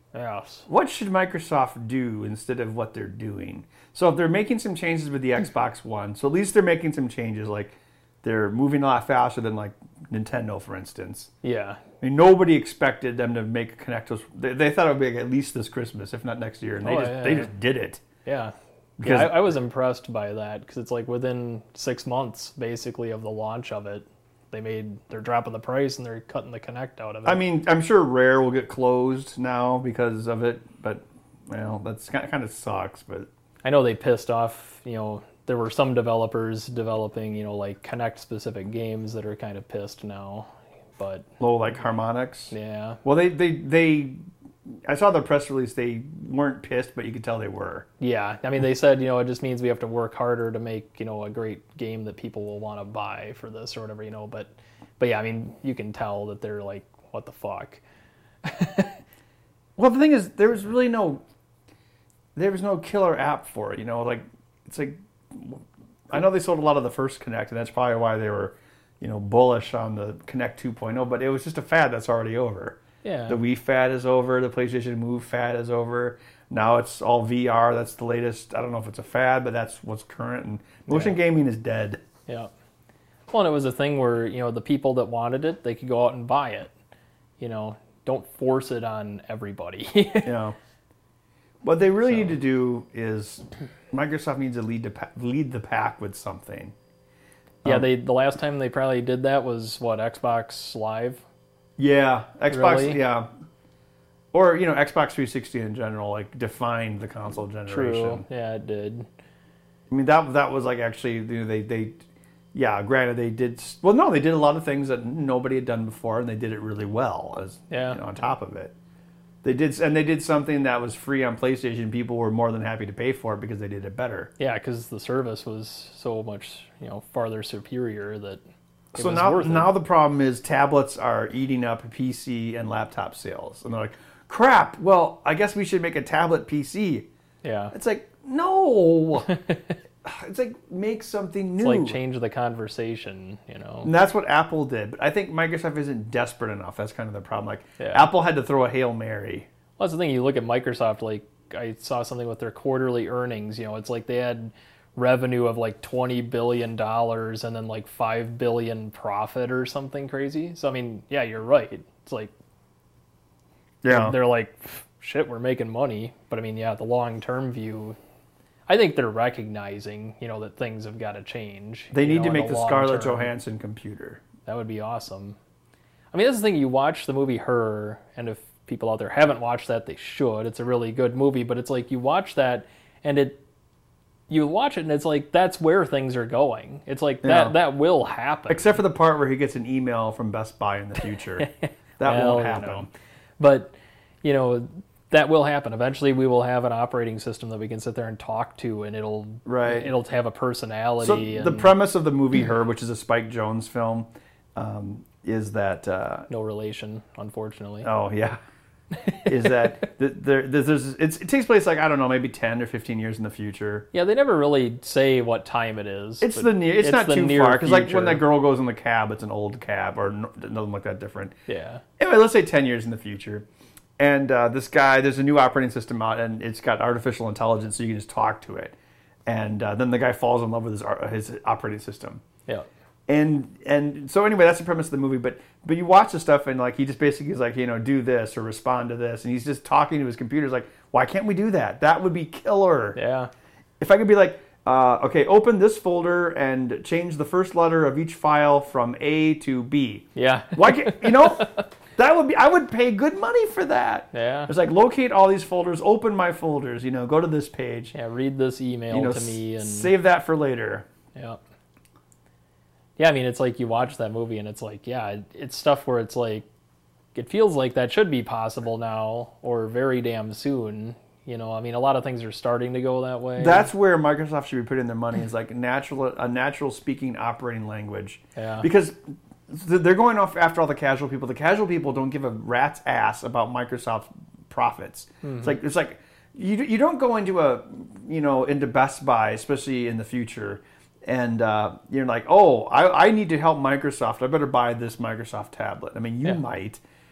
Yes. What should Microsoft do instead of what they're doing? So if they're making some changes with the Xbox One, so at least they're making some changes, like they're moving a lot faster than like Nintendo, for instance. Yeah. I mean, nobody expected them to make Connect. They, they thought it would be at least this Christmas, if not next year, and they Oh, just yeah, they yeah. just did it. Yeah. Because Yeah, I, I was impressed by that because it's like within six months, basically, of the launch of it, they made they're dropping the price and they're cutting the Connect out of it. I mean, I'm sure Rare will get closed now because of it, but well, that's kind of, kind of sucks. But I know they pissed off. You know, there were some developers developing, you know, like Connect specific games that are kind of pissed now. But low like Harmonix. yeah, Well, they they they. I saw the press release. They weren't pissed, but you could tell they were. yeah. I mean, they said, you know, it just means we have to work harder to make, you know, a great game that people will want to buy for this or whatever, you know. But, but yeah, I mean, you can tell that they're like, what the fuck. Well, the thing is, there was really no, there was no killer app for it. You know, like it's like, I know they sold a lot of the first Connect, and that's probably why they were, you know, bullish on the Connect two point oh. But it was just a fad that's already over. Yeah. The Wii fad is over. The PlayStation Move fad is over. Now it's all V R. That's the latest. I don't know if it's a fad, but that's what's current. And motion Yeah. gaming is dead. Yeah. Well, and it was a thing where, you know, the people that wanted it, they could go out and buy it. You know, don't force it on everybody. You know, what they really So. need to do is Microsoft needs to lead the pa- lead the pack with something. Yeah, Um, they the last time they probably did that was what, Xbox Live? Yeah, Xbox. Really? Yeah, or you know, Xbox three sixty in general, like defined the console generation. True. Yeah, it did. I mean, that that was like actually, you know, they they, yeah, granted they did. Well, no, they did a lot of things that nobody had done before, and they did it really well. As Yeah. you know, on top of it, they did, and they did something that was free on PlayStation. People were more than happy to pay for it because they did it better. Yeah, because the service was so much, you know, farther superior that it So was now, worth it. now the problem is tablets are eating up P C and laptop sales, and they're like, "Crap! Well, I guess we should make a tablet P C." Yeah. It's like, no, it's like make something new. It's like change the conversation, you know. And that's what Apple did, but I think Microsoft isn't desperate enough. That's kind of the problem. Like Yeah. Apple had to throw a Hail Mary. Well, that's the thing. You look at Microsoft, like I saw something with their quarterly earnings. You know, it's like they had revenue of like twenty billion dollars and then like five billion dollars profit or something crazy. So, I mean, yeah, you're right. It's like, Yeah, they're like, shit, we're making money. But I mean, yeah, the long-term view, I think they're recognizing, you know, that things have got to change. they you need know, to in make the Scarlett long-term. Johansson computer. That would be awesome. I mean, that's the thing. You watch the movie Her, and if people out there haven't watched that, they should. It's a really good movie, but it's like you watch that, and it, you watch it, and it's like that's where things are going. It's like Yeah. that that will happen. Except for the part where he gets an email from Best Buy in the future. That Well, won't you happen. know. But you know that will happen. Eventually, we will have an operating system that we can sit there and talk to, and it'll Right. It'll have a personality. So and the premise of the movie Her, which is a Spike Jonze film, um, is that uh, no relation, unfortunately. oh yeah, is that th- there, there's it's, it takes place like I don't know, maybe ten or fifteen years in the future. Yeah, they never really say what time it is. It's but the near. It's, not the too near far because like when future. that girl goes in the cab, it's an old cab or no, nothing like that different. Yeah. Anyway, let's say ten years in the future, and uh, this guy, there's a new operating system out, and it's got artificial intelligence, so you can just talk to it, and uh, then the guy falls in love with his ar- his operating system. Yeah. And and so anyway, that's the premise of the movie. But but you watch the stuff and like he just basically is like, you know, do this or respond to this, and he's just talking to his computer. He's like, why can't we do that? That would be killer. Yeah. If I could be like, uh, okay, open this folder and change the first letter of each file from A to B. Yeah. Why can't you know? That would be. I would pay good money for that. Yeah. It's like locate all these folders, open my folders. You know, go to this page. Yeah, read this email You know, to me and s- save that for later. yeah. Yeah, I mean, it's like you watch that movie and it's like, yeah, it- it's stuff where it's like, it feels like that should be possible now or very damn soon. You know, I mean, a lot of things are starting to go that way. That's where Microsoft should be putting their money is like natural, a natural speaking operating language. Yeah. Because th- they're going off after all the casual people. The casual people don't give a rat's ass about Microsoft's profits. It's like it's like you you don't go into a you know into Best Buy, especially in the future, and uh, you're like, oh, I, I need to help Microsoft. I better buy this Microsoft tablet. I mean, you Yeah. might.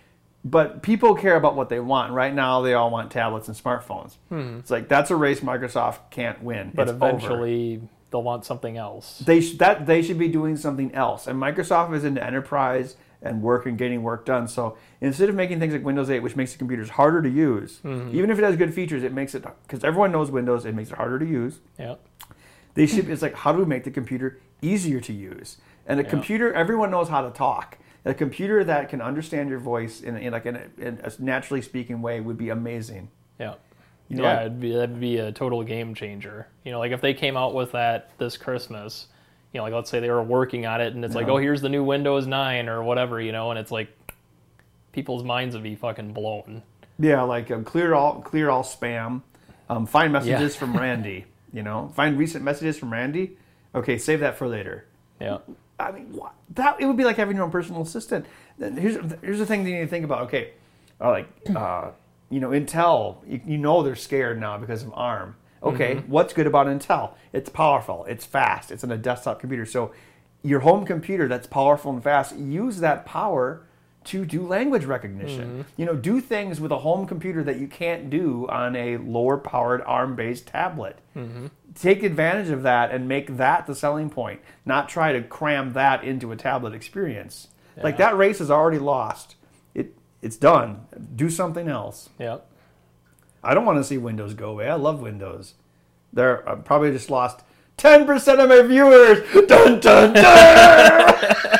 But people care about what they want. Right now, they all want tablets and smartphones. Hmm. It's like that's a race Microsoft can't win. But It's eventually, over. they'll want something else. They sh- that they should be doing something else. And Microsoft is into enterprise and work and getting work done. So instead of making things like Windows eight, which makes the computers harder to use, Mm-hmm. even if it has good features, it makes it because everyone knows Windows. It makes it harder to use. Yeah. They should. It's like how do we make the computer easier to use? And a Yeah. computer, everyone knows how to talk. A computer that can understand your voice in, in like in a, in a naturally speaking way would be amazing. Yeah. You know, yeah, like- it'd be, that'd be a total game changer. You know, like if they came out with that this Christmas, you know, like let's say they were working on it and it's like, Yeah. oh, here's the new Windows nine or whatever, you know, and it's like people's minds would be fucking blown. Yeah, like um, clear all clear all spam. Um, find messages Yeah. from Randy. You know, find recent messages from Randy. Okay, save that for later. Yeah. I mean, what? That it would be like having your own personal assistant. Then Here's here's the thing that you need to think about. Okay, uh, like uh, you know, Intel. You, you know they're scared now because of ARM. Okay, what's good about Intel? It's powerful. It's fast. It's in a desktop computer. So your home computer that's powerful and fast, use that power to do language recognition. You know, do things with a home computer that you can't do on a lower powered ARM-based tablet. Take advantage of that and make that the selling point, not try to cram that into a tablet experience. Like Yeah. that race is already lost. It it's done. Do something else. Yeah. I don't want to see Windows go away. I love Windows. They're I probably just lost ten percent of my viewers. Dun dun dun.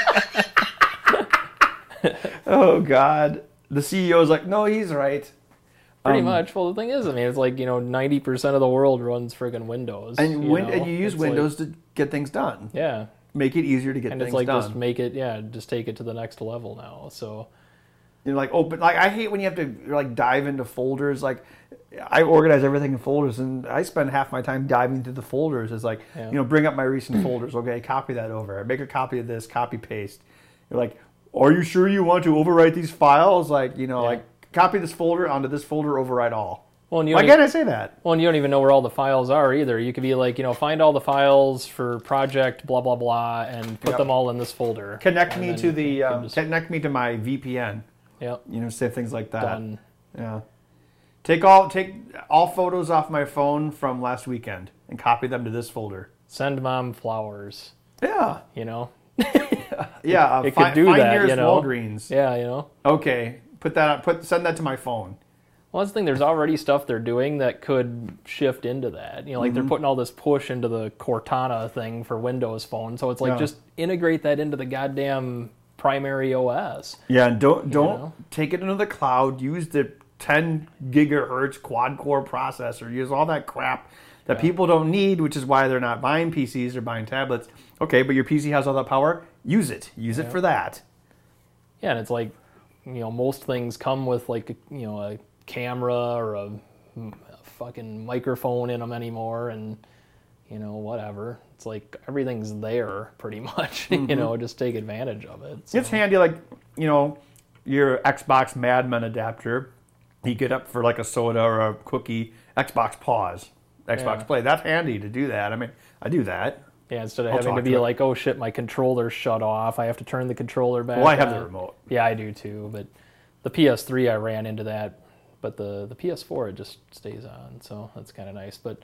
Oh God. The C E O is like, no, he's right. Pretty Um, much. Well, the thing is, I mean, it's like, you know, ninety percent of the world runs friggin' Windows. And you win, know? and you use It's like- Windows to get things done. yeah. Make it easier to get And things it's like done. just make it, yeah, just take it to the next level now. So, You know, like open, like I hate when you have to like dive into folders. Like I organize everything in folders, and I spend half my time diving through the folders. It's like, Yeah. you know, bring up my recent folders. Okay, copy that over. Make a copy of this. Copy paste. You're like, are you sure you want to overwrite these files? Like, you know, Yeah. like copy this folder onto this folder. Overwrite all. well, and you Why don't can't even, I say that? well, and you don't even know where all the files are either. You could be like, you know, find all the files for project blah blah blah and put Yep. them all in this folder. Connect And me then to the you can um, just- connect me to my V P N. Yep. You know, say things like that. Done. Yeah. Take all take all photos off my phone from last weekend and copy them to this folder. Send mom flowers. Yeah. You know. Yeah. Uh, It could find, do find that, nearest you know. Walgreens. Yeah. You know. Okay. Put that. on- Put send that to my phone. Well, that's the thing. There's already stuff they're doing that could shift into that. You know, like Mm-hmm. they're putting all this push into the Cortana thing for Windows Phone. So it's like Yeah. just integrate that into the goddamn primary O S. Yeah. And don't don't know? take it into the cloud. Use the ten gigahertz quad core processor. Use all that crap that people don't need, which is why they're not buying P Cs or buying tablets. Okay, but your P C has all that power. Use it. Use it Yeah. for that. Yeah, and it's like, you know, most things come with like, a, you know, a camera or a, a fucking microphone in them anymore, and you know, whatever. It's like everything's there pretty much. You know, just take advantage of it. So, It's handy, like, you know, your Xbox Mad Men adapter. You get up for like a soda or a cookie. Xbox pause. Xbox Yeah. play. That's handy to do that. I mean, I do that. yeah, instead of I'll having to talk be to it. like, oh shit, my controller's shut off. I have to turn the controller back. Well, I have the on. remote. Yeah, I do too. But the P S three, I ran into that. But the, the P S four, it just stays on. So that's kind of nice. But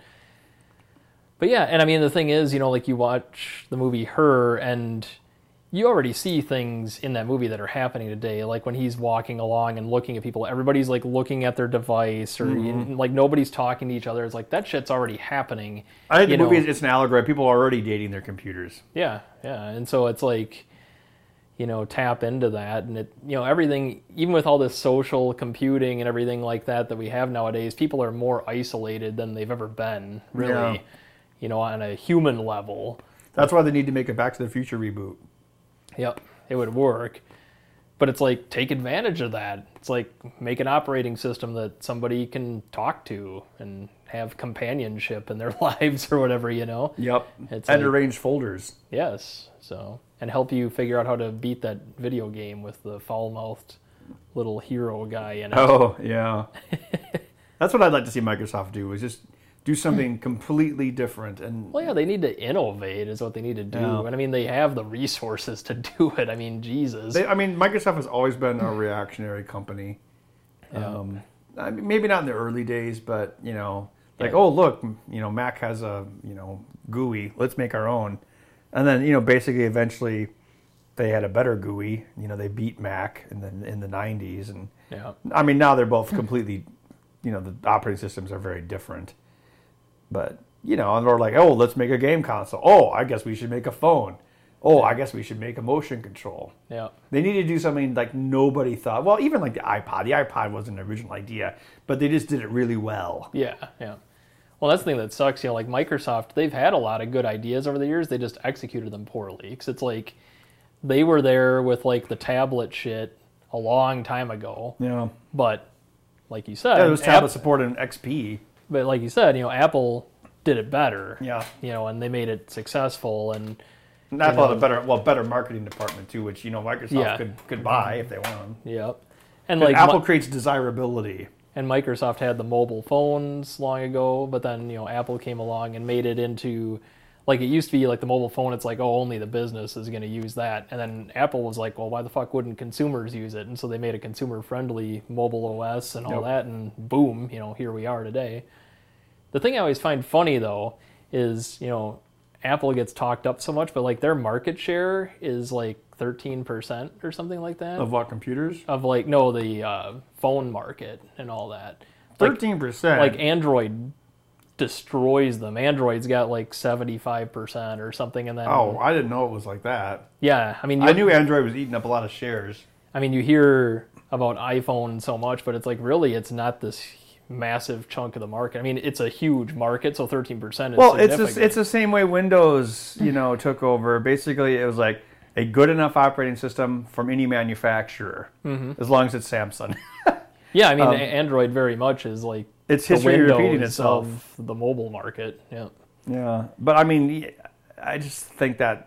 but yeah, and I mean, the thing is, you know, like you watch the movie Her, and you already see things in that movie that are happening today. Like when he's walking along and looking at people, everybody's like looking at their device, or Mm-hmm. like nobody's talking to each other. It's like that shit's already happening. I think the you know. movie is it's an allegory. People are already dating their computers. Yeah, yeah, and so it's like, you know, tap into that, and it, you know, everything, even with all this social computing and everything like that that we have nowadays, people are more isolated than they've ever been, really, Yeah. you know, on a human level. That's why they need to make a Back to the Future reboot. Yep, it would work, but it's like take advantage of that. It's like make an operating system that somebody can talk to and have companionship in their lives or whatever, you know. Yep. It's and like- arrange folders. Yes, so and help you figure out how to beat that video game with the foul-mouthed little hero guy in it. Oh, yeah. That's what I'd like to see Microsoft do, is just do something completely different. And Well, yeah, they need to innovate is what they need to do. Yeah. And I mean, they have the resources to do it. I mean, Jesus. they, I mean, Microsoft has always been a reactionary company. Yeah. Um, I mean, maybe not in the early days, but you know, like Yeah. oh look, you know, Mac has a you know G U I. Let's make our own. And then you know, basically, eventually, they had a better G U I. You know, they beat Mac in the in the nineties, and yeah. I mean now they're both completely, you know, the operating systems are very different. But you know, and we're like, oh, let's make a game console. Oh, I guess we should make a phone. Oh, I guess we should make a motion control. Yeah. They need to do something like nobody thought. Well, even like the iPod. The iPod wasn't an original idea, but they just did it really well. Yeah. Yeah. Well, that's the thing that sucks. You know, like Microsoft, they've had a lot of good ideas over the years. They just executed them poorly. Because it's like they were there with like the tablet shit a long time ago. Yeah. But like you said, Yeah, it was App- tablet supported in X P. but like you said, you know, Apple did it better. Yeah. You know, and they made it successful. And And Apple know- had a better, well, better marketing department too, which you know Microsoft Yeah. could could buy if they want. yeah. And Like like Apple Mi- creates desirability. and Microsoft had the mobile phones long ago, but then you know Apple came along and made it into like it used to be like the mobile phone. It's like oh only the business is going to use that, and then Apple was like well why the fuck wouldn't consumers use it? And so they made a consumer friendly mobile O S and all Yep. that, and boom, you know here we are today. The thing I always find funny though is you know Apple gets talked up so much, but like their market share is like thirteen percent or something like that Of what, computers? of like no the uh, phone market and all that. Like, thirteen percent. like Android destroys them. Android's got like seventy-five percent or something, and then Oh, I didn't know it was like that. yeah, I mean you, I knew Android was eating up a lot of shares. I mean you hear about iPhone so much, but it's like really it's not this massive chunk of the market. I mean it's a huge market, so thirteen percent is Well, it's significant. the, it's the same way Windows, you know, took over. Basically, it was like a good enough operating system from any manufacturer, Mm-hmm. as long as it's Samsung. yeah, I mean um, A- Android very much is like It's the history Windows repeating itself. of the mobile market. Yeah. Yeah, but I mean, I just think that.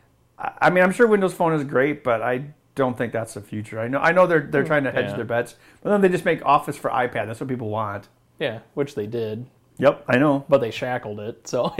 I I mean, I'm sure Windows Phone is great, but I don't think that's the future. I know, I know they're they're trying to hedge Yeah. their bets, but then they just make Office for iPad. That's what people want. Yeah, which they did, Yep, I know. but they shackled it. So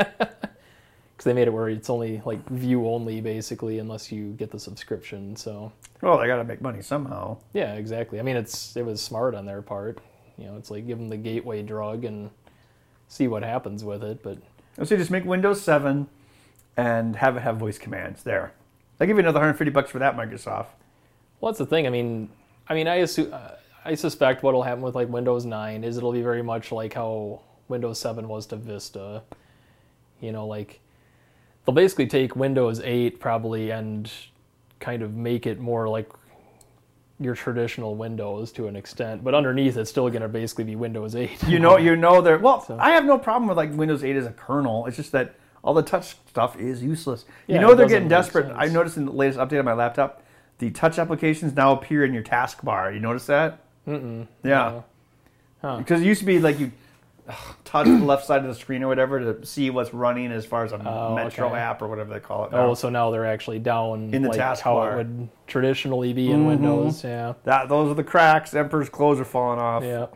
because they made it where it's only like view only basically unless you get the subscription. So Well, they got to make money somehow. yeah, exactly. I mean, it's it was smart on their part. You know, it's like give them the gateway drug and see what happens with it. But Let's say just make Windows seven and have it have voice commands there. I'll give you another one hundred fifty bucks for that, Microsoft. well, that's the thing. I mean, I mean, I assume, uh, I suspect what'll happen with like Windows nine is it'll be very much like how Windows seven was to Vista. You know, like they'll basically take Windows eight probably and kind of make it more like your traditional Windows to an extent, but underneath it's still going to basically be Windows eight. You know, you know they're well. So- I have no problem with like Windows eight as a kernel. It's just that all the touch stuff is useless. Yeah, you it know they're doesn't getting make desperate. sense. I noticed in the latest update on my laptop, the touch applications now appear in your taskbar. You notice that? Mm-mm. Yeah. Huh. Because it used to be like you ugh, touch the left side of the screen or whatever to see what's running as far as a Oh, Metro okay. app or whatever they call it now. Oh, so now they're actually down In the like how taskbar. it would traditionally be in Mhm. Windows. Yeah. That those are the cracks. Emperor's clothes are falling off. Yeah.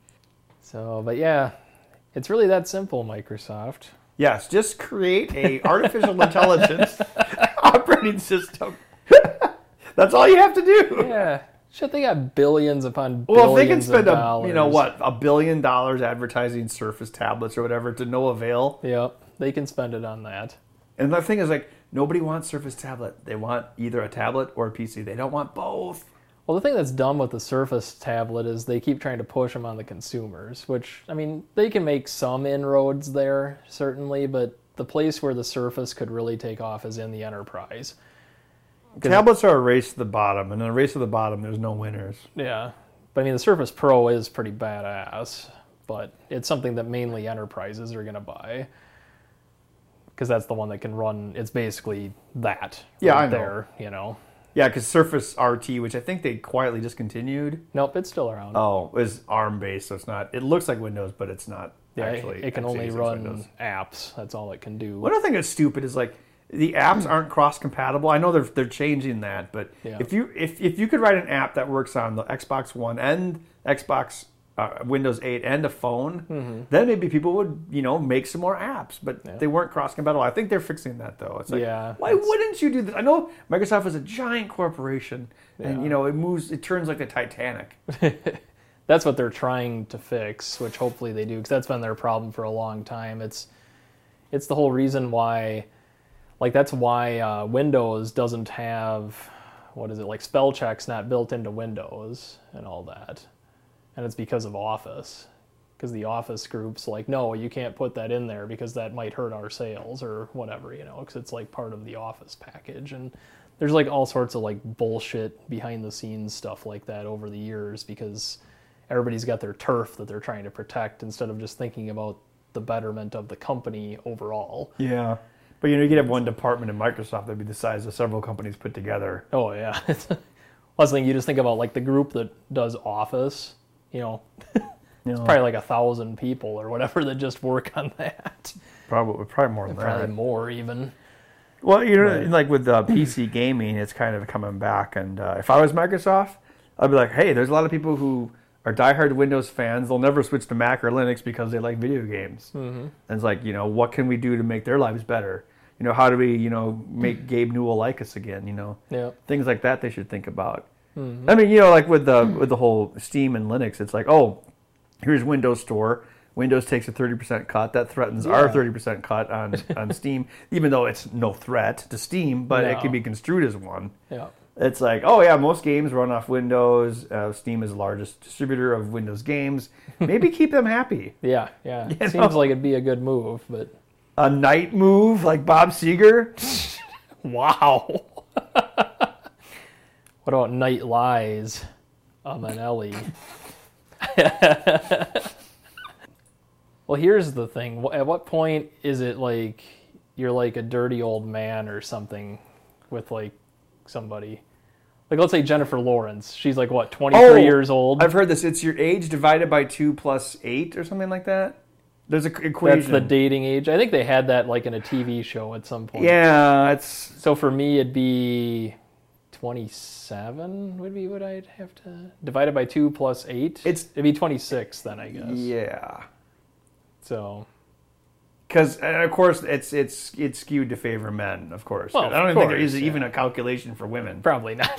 So, but yeah, it's really that simple, Microsoft. Yes, just create a artificial intelligence operating system. That's all you have to do. Yeah. Shit, they got billions upon billions Well, if they can of spend a dollars. you know what a billion dollars advertising Surface tablets or whatever to no avail, Yep, they can spend it on that. and the thing is like nobody wants Surface tablet. They want either a tablet or a P C. They don't want both. Well, the thing that's dumb with the Surface tablet is they keep trying to push them on the consumers, which, I mean, they can make some inroads there, certainly, but the place where the Surface could really take off is in the enterprise. 'Cause- Tablets are a race to the bottom, and in a race to the bottom, there's no winners. Yeah. But I mean, the Surface Pro is pretty badass, but it's something that mainly enterprises are going to buy. Because that's the one that can run, it's basically that. Yeah, right I know. there, you know. Yeah, because Surface R T, which I think they quietly discontinued, Nope, it's still around. oh, is ARM based, so it's not. It looks like Windows, but it's not yeah, actually. it, it can only x86 run Windows. apps. That's all it can do. One other thing that's stupid is like the apps aren't cross compatible. I know they're they're changing that, but Yeah. if you if if you could write an app that works on the Xbox One and Xbox uh, Windows eight and a phone, Mm-hmm. then maybe people would, you know, make some more apps. But Yeah. they weren't cross-compatible. I think they're fixing that though. It's like, Yeah, why it's- wouldn't you do this? I know Microsoft is a giant corporation, and Yeah. you know it moves, it turns like the Titanic. That's what they're trying to fix, which hopefully they do, because that's been their problem for a long time. It's it's the whole reason why, like that's why uh, Windows doesn't have, what is it, like spell check's not built into Windows and all that, and it's because of Office, because the Office group's like, no, you can't put that in there because that might hurt our sales or whatever, you know, because it's like part of the Office package. And there's like all sorts of like bullshit behind the scenes stuff like that over the years, because everybody's got their turf that they're trying to protect instead of just thinking about the betterment of the company overall. Yeah, but you know you could have one department in Microsoft that'd be the size of several companies put together. Oh yeah. Plus thing, you just think about like the group that does Office, you know, You know, probably like a thousand people or whatever that just work on that. probably probably more than Probably that. more even. Well, you know, Right. like with uh, P C gaming, it's kind of coming back. And uh, if I was Microsoft, I'd be like, hey, there's a lot of people who are diehard Windows fans. They'll never switch to Mac or Linux because they like video games. Mm-hmm. And it's like, you know, what can we do to make their lives better? You know, how do we, you know, make Gabe Newell like us again? You know, Yeah. things like that they should think about. Mm-hmm. I mean, you know, like with the with the whole Steam and Linux, it's like, oh, here's Windows Store. Windows takes a thirty percent cut. That threatens our Yeah. thirty percent cut on, on Steam, even though it's no threat to Steam, but it No. can be construed as one. Yeah. It's like, oh yeah, most games run off Windows. Uh, Steam is the largest distributor of Windows games. Maybe keep them happy. Yeah, yeah. You It seems know? like it'd be a good move, but A night move like Bob Seger. wow. What about Night Lies? Um, and Ellie. Well, here's the thing. Wh- At what point is it like you're like a dirty old man or something with like somebody? Like, let's say Jennifer Lawrence. She's like, what, twenty-three Oh, years old? I've heard this. It's your age divided by two plus eight or something like that. There's a equation. That's the dating age. I think they had that like in a T V show at some point. Yeah, it's So for me, it'd be twenty-seven would be what I'd have to... Divided by two plus eight? It's- It'd be twenty-six then, I guess. yeah. So... Because of course it's it's it's skewed to favor men, of course. Well, I don't of even think there course, is yeah. even a calculation for women. Probably not.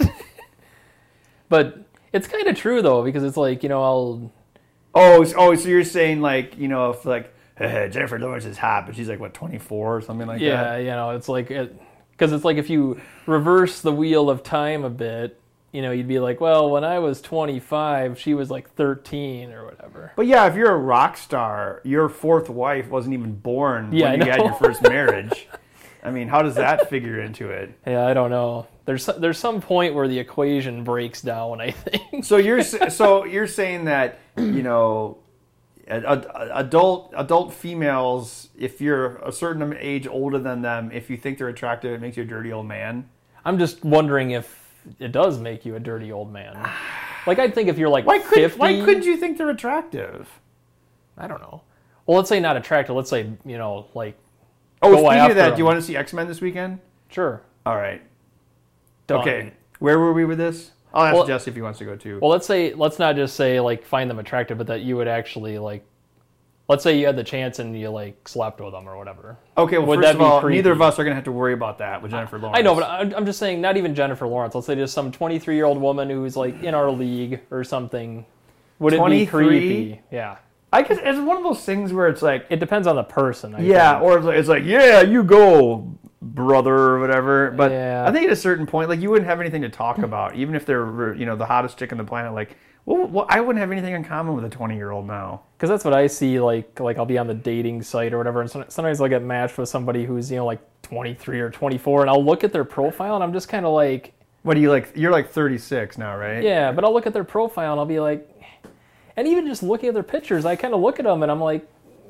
But it's kind of true, though, because it's like, you know, I'll... Oh, so, oh, so you're saying like, you know, if like Jennifer Lawrence is hot, but she's like what, twenty-four or something like Yeah, that. you know, it's like... it Because it's like if you reverse the wheel of time a bit, you know, you'd be like, well, when I was twenty-five, she was like thirteen or whatever. But yeah, if you're a rock star, your fourth wife wasn't even born Yeah, when I you had know. your first marriage. I mean, how does that figure into it? Yeah, I don't know. There's there's some point where the equation breaks down, I think. So you're s- so you're saying that, you know, ad- ad- adult adult females, if you're a certain age older than them, if you think they're attractive, it makes you a dirty old man. I'm just wondering if it does make you a dirty old man. Like, I'd think if you're like Why could fifty... why couldn't you think they're attractive? I don't know. Well, let's say not attractive. Let's say, you know, like... Oh, Go speaking after of that, do them. you want to see X-Men this weekend? Sure. All right. Done. Okay. Where were we with this? I'll ask Well- Jesse if he wants to go too. Well, let's say... Let's not just say, like, find them attractive, but that you would actually, like... Let's say you had the chance and you, like, slept with them or whatever. Okay, well, would first that of be all, creepy? neither of us are going to have to worry about that with Jennifer Lawrence. I know, but I'm I'm just saying, not even Jennifer Lawrence. Let's say just some twenty-three-year-old woman who's, like, in our league or something. Would it be twenty-three? creepy? Yeah. I guess it's one of those things where it's like, It depends on the person, I yeah, think. or it's like, it's like, yeah, you go, brother, or whatever. But Yeah. I think at a certain point, like, you wouldn't have anything to talk about, even if they're, you know, the hottest chick on the planet. Like, well, well I wouldn't have anything in common with a twenty-year-old now. Because that's what I see, like, like I'll be on the dating site or whatever, and some- sometimes I'll get matched with somebody who's, you know, like twenty-three or twenty-four, and I'll look at their profile, and I'm just kind of like, What do you like? You're like thirty-six now, right? yeah, but I'll look at their profile, and I'll be like, and even just looking at their pictures, I kind of look at them, and I'm like,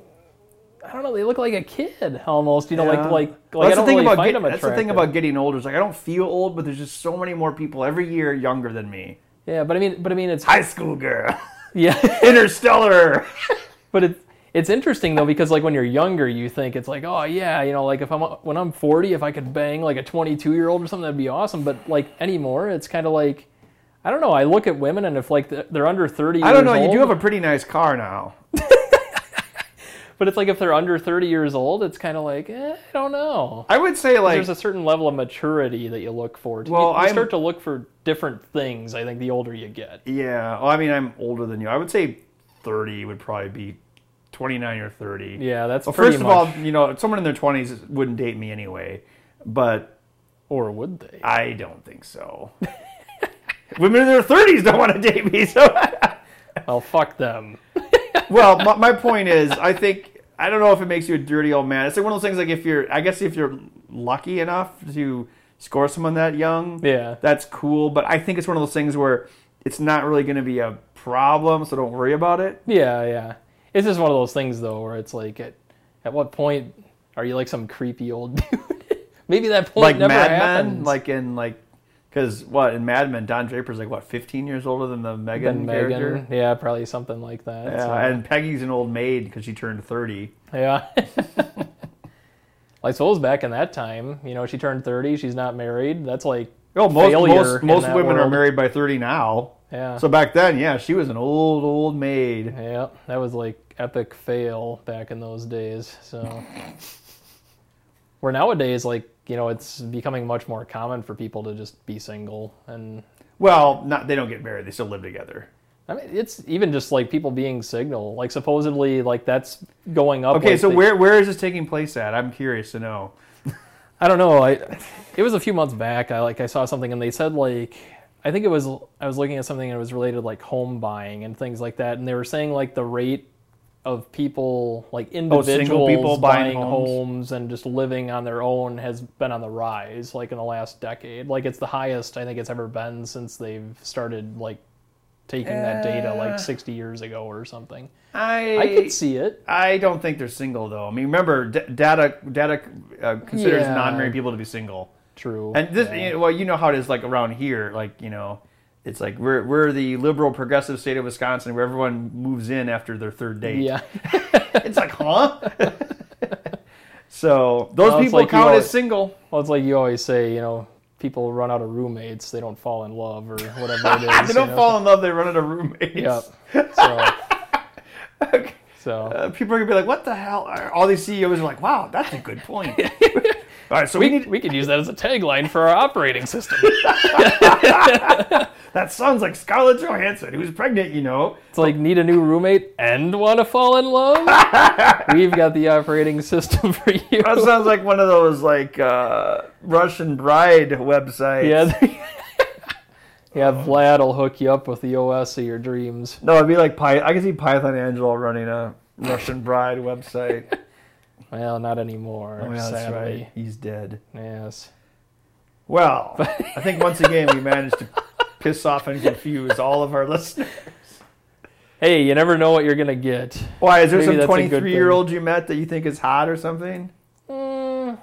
I don't know, they look like a kid almost, you know, Yeah. like, like, Well, like I that's don't the thing really about find get- them that's attractive. the thing about getting older. It's like I don't feel old, but there's just so many more people every year younger than me. Yeah, but I mean, but I mean, it's, High school girl, yeah, Interstellar. but it's, it's interesting though, because like when you're younger, you think it's like, oh yeah, you know, like if I'm, when I'm forty, if I could bang like a twenty-two year old or something, that'd be awesome. But like anymore, it's kind of like, I don't know. I look at women, and if like they're under thirty years I don't know. old, You do have a pretty nice car now. but it's like if they're under thirty years old, it's kind of like, eh, I don't know. I would say like There's a certain level of maturity that you look for. Well, you, you I'm- start to look for different things, I think, the older you get. yeah. Well, I mean, I'm older than you. I would say thirty would probably be twenty-nine or thirty. Yeah, that's Well, pretty first of much. all, you know, someone in their twenties wouldn't date me anyway, but Or would they? I don't think so. Women in their thirties don't want to date me, so. Well, fuck them. Well, my, my point is, I think I don't know if it makes you a dirty old man. It's like one of those things. Like if you're, I guess if you're lucky enough to score someone that young, Yeah. that's cool. But I think it's one of those things where it's not really going to be a problem, so don't worry about it. Yeah, yeah. It's just one of those things, though, where it's like, at, at what point are you like some creepy old dude? Maybe that point Like never Mad happens. Men, like in like, because what in Mad Men, Don Draper's like what fifteen years older than the Megan Then character. Megan, yeah, probably something like that. Yeah, so. and Peggy's an old maid because she turned thirty. Yeah. I suppose back in that time, you know, she turned thirty, she's not married. That's like Oh, most failure most, in most that women are world. married by thirty now. Yeah. So back then, yeah, she was an old old maid. Yeah, that was like epic fail back in those days. So where nowadays, like, you know, it's becoming much more common for people to just be single. And Well, not they don't get married; they still live together. I mean, it's even just like people being single. Like supposedly, like that's going up. Okay, like, so the- where where is this taking place at? I'm curious to know. I don't know. I it was a few months back. I like I saw something and they said like I think it was I was looking at something and it was related to like home buying and things like that, and they were saying like the rate of people like individuals Oh, single people buying buying homes? homes and just living on their own has been on the rise like in the last decade. Like it's the highest I think it's ever been since they've started like taking that data Uh. like sixty years ago or something. I I could see it. I don't think they're single though. I mean, remember, d- data data uh, considers Yeah. non-married people to be single. True. And this, Yeah. you know, well, you know how it is like around here. Like you know, it's like we're we're the liberal progressive state of Wisconsin where everyone moves in after their third date. Yeah. It's like, huh? So those Well, it's people like you count always- as single. Well, it's like you always say, you know, people run out of roommates, they don't fall in love or whatever it is. They don't you know? fall in love; they run into roommates. Yep. So, Okay. so Uh, people are gonna be like, "What the hell?" All these C E Os are like, "Wow, that's a good point." All right, so we, we, need. we could use that as a tagline for our operating system. That sounds like Scarlett Johansson, who's pregnant. You know. It's like, need a new roommate and want to fall in love? We've got the operating system for you. That sounds like one of those like uh, Russian bride websites. Yeah. Yeah, Vlad will hook you up with the O S of your dreams. No, it'd be like Py- I can see Python Angelo running a Russian bride website. Well, not anymore, Oh yeah, that's sadly. right. He's dead. Yes. Well, I think once again we managed to piss off and confuse all of our listeners. Hey, you never know what you're going to get. Why, is there Maybe some that's a good twenty-three-year-old you met that you think is hot or something? Mm,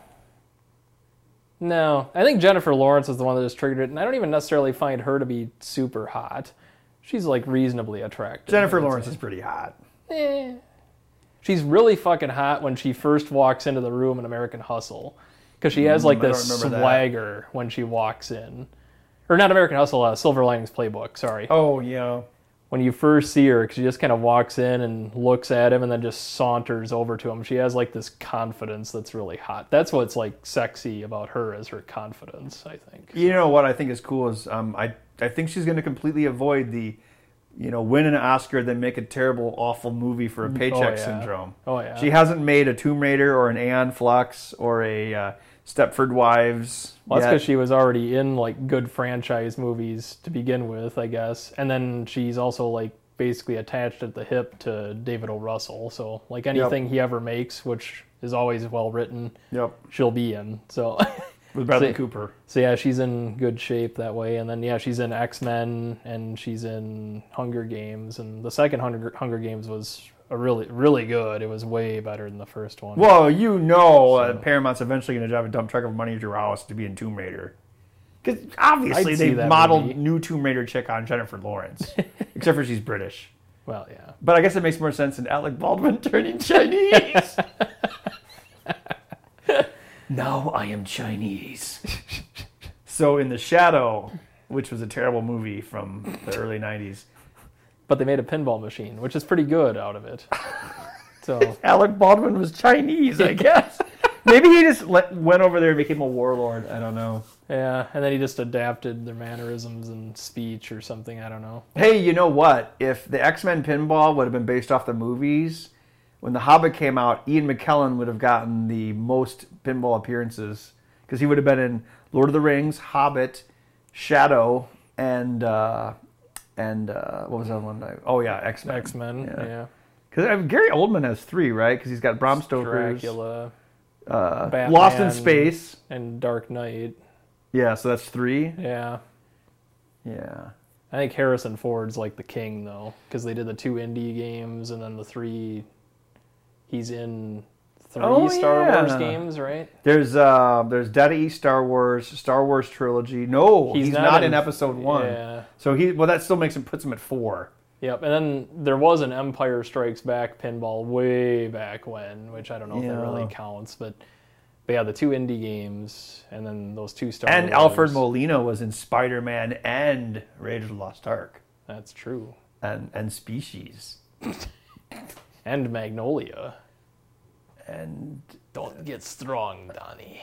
no. I think Jennifer Lawrence is the one that just triggered it, and I don't even necessarily find her to be super hot. She's, like, reasonably attractive. Jennifer I would Lawrence say. is pretty hot. Eh. She's really fucking hot when she first walks into the room in American Hustle. Because she has, like, Mm, I don't this remember that. swagger when she walks in. Or not American Hustle, uh, Silver Linings Playbook, sorry. Oh, yeah. When you first see her, because she just kind of walks in and looks at him and then just saunters over to him. She has like this confidence that's really hot. That's what's like sexy about her, is her confidence, I think. You know what I think is cool is um, I I think she's going to completely avoid the, you know, win an Oscar then make a terrible, awful movie for a paycheck yeah. syndrome. Oh yeah. She hasn't made a Tomb Raider or an Aeon Flux or a uh, Stepford Wives. Well, that's yet. because she was already in like good franchise movies to begin with, I guess. And then she's also like basically attached at the hip to David O. Russell. So like anything he ever makes, which is always well written, Yep. she'll be in. So With Bradley So- Cooper. so yeah, she's in good shape that way. And then yeah, she's in X-Men and she's in Hunger Games. And the second Hunger Hunger Games was a really really good. It was way better than the first one. Well, you know uh, So- Paramount's eventually going to drive a dump truck of money to your house to be in Tomb Raider. Because obviously I'd see they that modeled movie. new Tomb Raider chick on Jennifer Lawrence. Except for she's British. Well, yeah. But I guess it makes more sense than Alec Baldwin turning Chinese. Now I am Chinese. So in The Shadow, which was a terrible movie from the early nineties. But they made a pinball machine, which is pretty good out of it. So Alec Baldwin was Chinese, I guess. Maybe he just let, went over there and became a warlord. I don't know. yeah, and then he just adapted their mannerisms and speech or something. I don't know. Hey, you know what? If the X-Men pinball would have been based off the movies, when The Hobbit came out, Ian McKellen would have gotten the most pinball appearances because he would have been in Lord of the Rings, Hobbit, Shadow, and uh, and uh, what was that one? Oh yeah, X-Men. X-Men, yeah. Because yeah. Gary Oldman has three, right? Because he's got Bram Stoker's Dracula, uh, Batman, Lost in Space, and Dark Knight. Yeah, so that's three. Yeah. Yeah. I think Harrison Ford's like the king, though, because they did the two indie games and then the three. He's in three Oh, Star yeah. Wars games, right? There's uh, there's Dead East Star Wars, Star Wars trilogy. No, he's, He's not, not in, in- Episode One. Yeah. So he well that still makes him puts him at four. Yep, and then there was an Empire Strikes Back pinball way back when, which I don't know if Yeah. that really counts, but but yeah, the two indie games and then those two Star And Wars. Alfred Molina was in Spider-Man and Raiders of the Lost Ark That's true. and and Species And Magnolia. and Don't get strong, Donnie.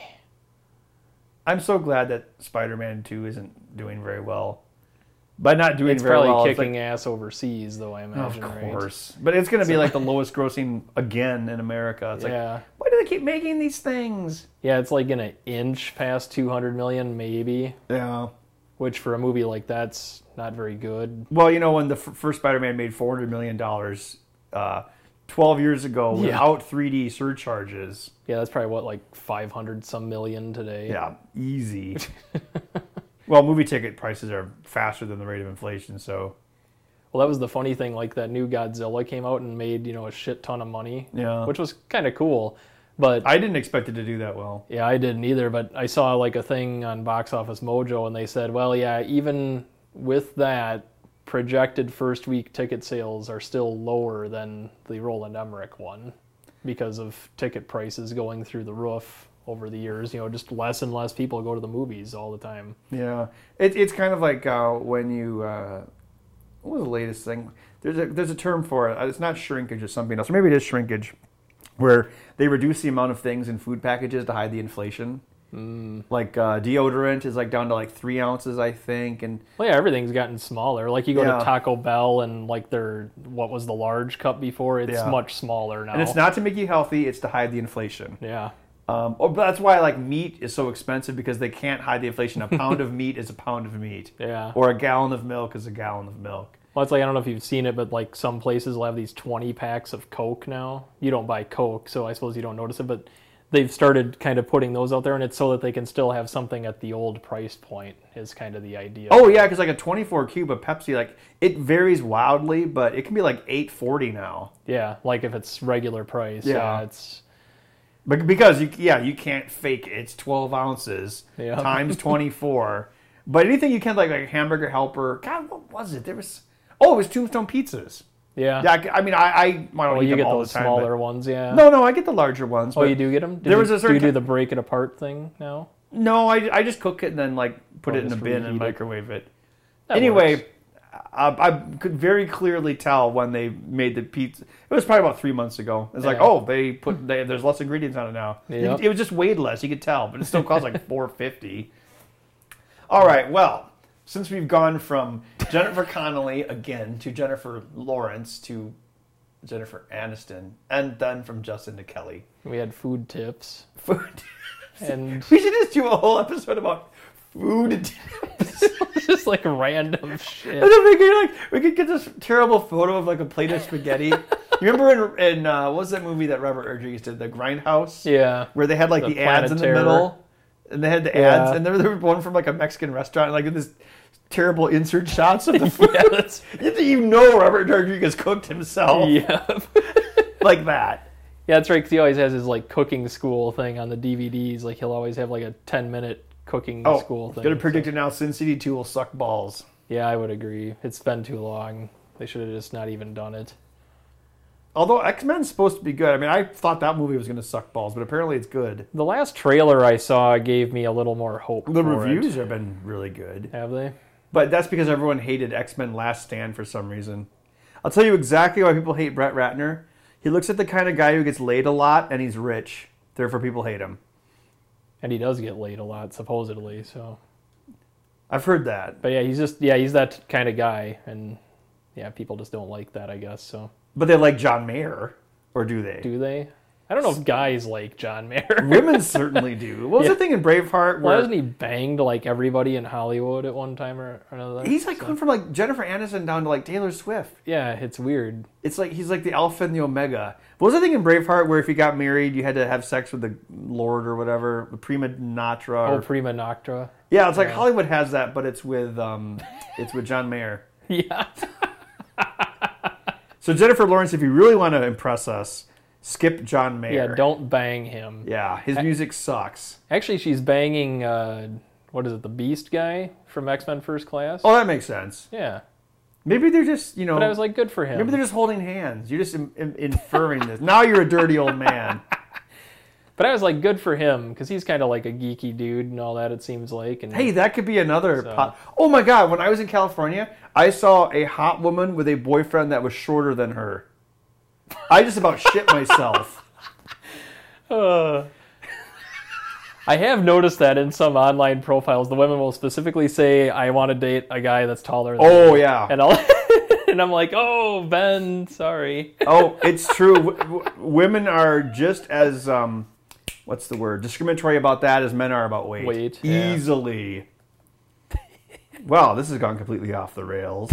I'm so glad that Spider-Man two isn't doing very well. By not doing It's very probably well, kicking it's ass overseas, though, I like, imagine, of right? course. But it's going to be like the lowest grossing again in America. It's like, Yeah. why do they keep making these things? Yeah, it's like gonna inch past two hundred million, maybe, Yeah. which for a movie like that's not very good. Well, you know, when the f- first Spider-Man made four hundred million dollars uh, twelve years ago Yeah. without three D surcharges. Yeah, that's probably what, like five hundred some million today. Yeah, easy. Well, movie ticket prices are faster than the rate of inflation, so Well, that was the funny thing. Like that new Godzilla came out and made, you know, a shit ton of money, yeah. which was kind of cool. But I didn't expect it to do that well. yeah, I didn't either. But I saw like a thing on Box Office Mojo, and they said, well, yeah, even with that, projected first week ticket sales are still lower than the Roland Emmerich one because of ticket prices going through the roof over the years. You know, just less and less people go to the movies all the time. Yeah, it, it's kind of like uh, when you uh, what was the latest thing? There's a there's a term for it. It's not shrinkage, it's something else. Or maybe it is shrinkage, where they reduce the amount of things in food packages to hide the inflation. Mm. Like uh, deodorant is like down to like three ounces, I think, and Well, yeah, everything's gotten smaller. Like you go Yeah. to Taco Bell and like their what was the large cup before? It's Yeah. much smaller now. and it's not to make you healthy; it's to hide the inflation. Yeah. Um, oh, but that's why like meat is so expensive because they can't hide the inflation. A pound of meat is a pound of meat, Yeah. or a gallon of milk is a gallon of milk. Well, it's like I don't know if you've seen it, but like some places will have these twenty packs of Coke now. You don't buy Coke, so I suppose you don't notice it, but they've started kind of putting those out there, and it's so that they can still have something at the old price point. Is kind of the idea. Oh yeah, because like a twenty-four cube of Pepsi, like it varies wildly, but it can be like eight forty now. Yeah, like if it's regular price. Yeah. Yeah, it's But because you yeah you can't fake it. It's twelve ounces Yeah. times twenty-four. But anything you can like like a hamburger helper. God, what was it? There was oh it was Tombstone pizzas. yeah. Yeah, I I mean I I, I don't Well, eat you them get all those the time. smaller ones, yeah. But, no, no, I get the larger ones. Oh, but you do get them? Did there you, was a do certain you do ki- the break it apart thing now? No, I, I just cook it and then like put Oh, it in a just bin and reheat it. microwave it. That anyway, works. I, I could very clearly tell when they made the pizza. It was probably about three months ago. It's like, Yeah. oh, they put they, there's less ingredients on it now. You Yep. could- it was just weighed less. You could tell, but it still cost like four fifty. All right, well, since we've gone from Jennifer Connelly again to Jennifer Lawrence to Jennifer Aniston, and then from Justin to Kelly, We had food tips. food. And We should just do a whole episode about food. just like random shit. And then we could like we could get this terrible photo of like a plate of spaghetti. You remember in in uh, what was that movie that Robert Rodriguez did, The Grindhouse, Yeah. where they had like The the, ads in the Planet Terror. middle, and they had the Yeah. ads, and there, there was one from like a Mexican restaurant, like this terrible insert shots of the food. Yeah, that's, you, you know Robert Rodriguez cooked himself yeah. like that. Yeah, that's right, because he always has his like cooking school thing on the D V Ds. Like he'll always have like a ten minute cooking Oh, school thing. gonna predict it now. Sin City two will suck balls. Yeah, I would agree. It's been too long. They should have just not even done it. Although X-Men's supposed to be good. I mean, I thought that movie was gonna suck balls, but apparently it's good. The last trailer I saw gave me a little more hope. The for reviews it. have been really good. Have they? But that's because everyone hated X-Men Last Stand for some reason. I'll tell you exactly why people hate Brett Ratner. He looks like the kind of guy who gets laid a lot and he's rich. Therefore, people hate him. And he does get laid a lot, supposedly. So, I've heard that. but yeah, he's just yeah, he's that kind of guy, and yeah, people just don't like that, I guess. So, But they like John Mayer, or do they? do they? I don't know if guys like John Mayer. Women certainly do. What was Yeah. the thing in Braveheart Well, where hasn't he banged like everybody in Hollywood at one time or another? he's like So- going from like Jennifer Aniston down to like Taylor Swift? yeah, it's weird. It's like he's like the alpha and the omega. What was the thing in Braveheart where if you got married, you had to have sex with the lord or whatever, the prima noctra? Oh, Or, prima noctra. yeah, it's like yeah. Hollywood has that, but it's with um, it's with John Mayer. Yeah. So Jennifer Lawrence, if you really want to impress us, skip John Mayer. Yeah, don't bang him. Yeah, his music sucks. Actually, she's banging, uh, what is it, the Beast guy from X-Men First Class? Oh, that makes sense. Yeah. Maybe they're just, you know, But I was like, good for him. maybe they're just holding hands. You're just in, in, inferring this. Now you're a dirty old man. But I was like, good for him, because he's kind of like a geeky dude and all that, it seems like. And Hey, that could be another. So- Po- oh my God! When I was in California, I saw a hot woman with a boyfriend that was shorter than her. I just about shit myself. Uh, I have noticed that in some online profiles, the women will specifically say, I want to date a guy that's taller than Oh me. yeah. And, I'll and I'm like, oh, Ben, sorry. Oh, it's true. W- w- women are just as um, what's the word? Discriminatory about that as men are about weight. Weight, yeah. Easily. Wow, this has gone completely off the rails.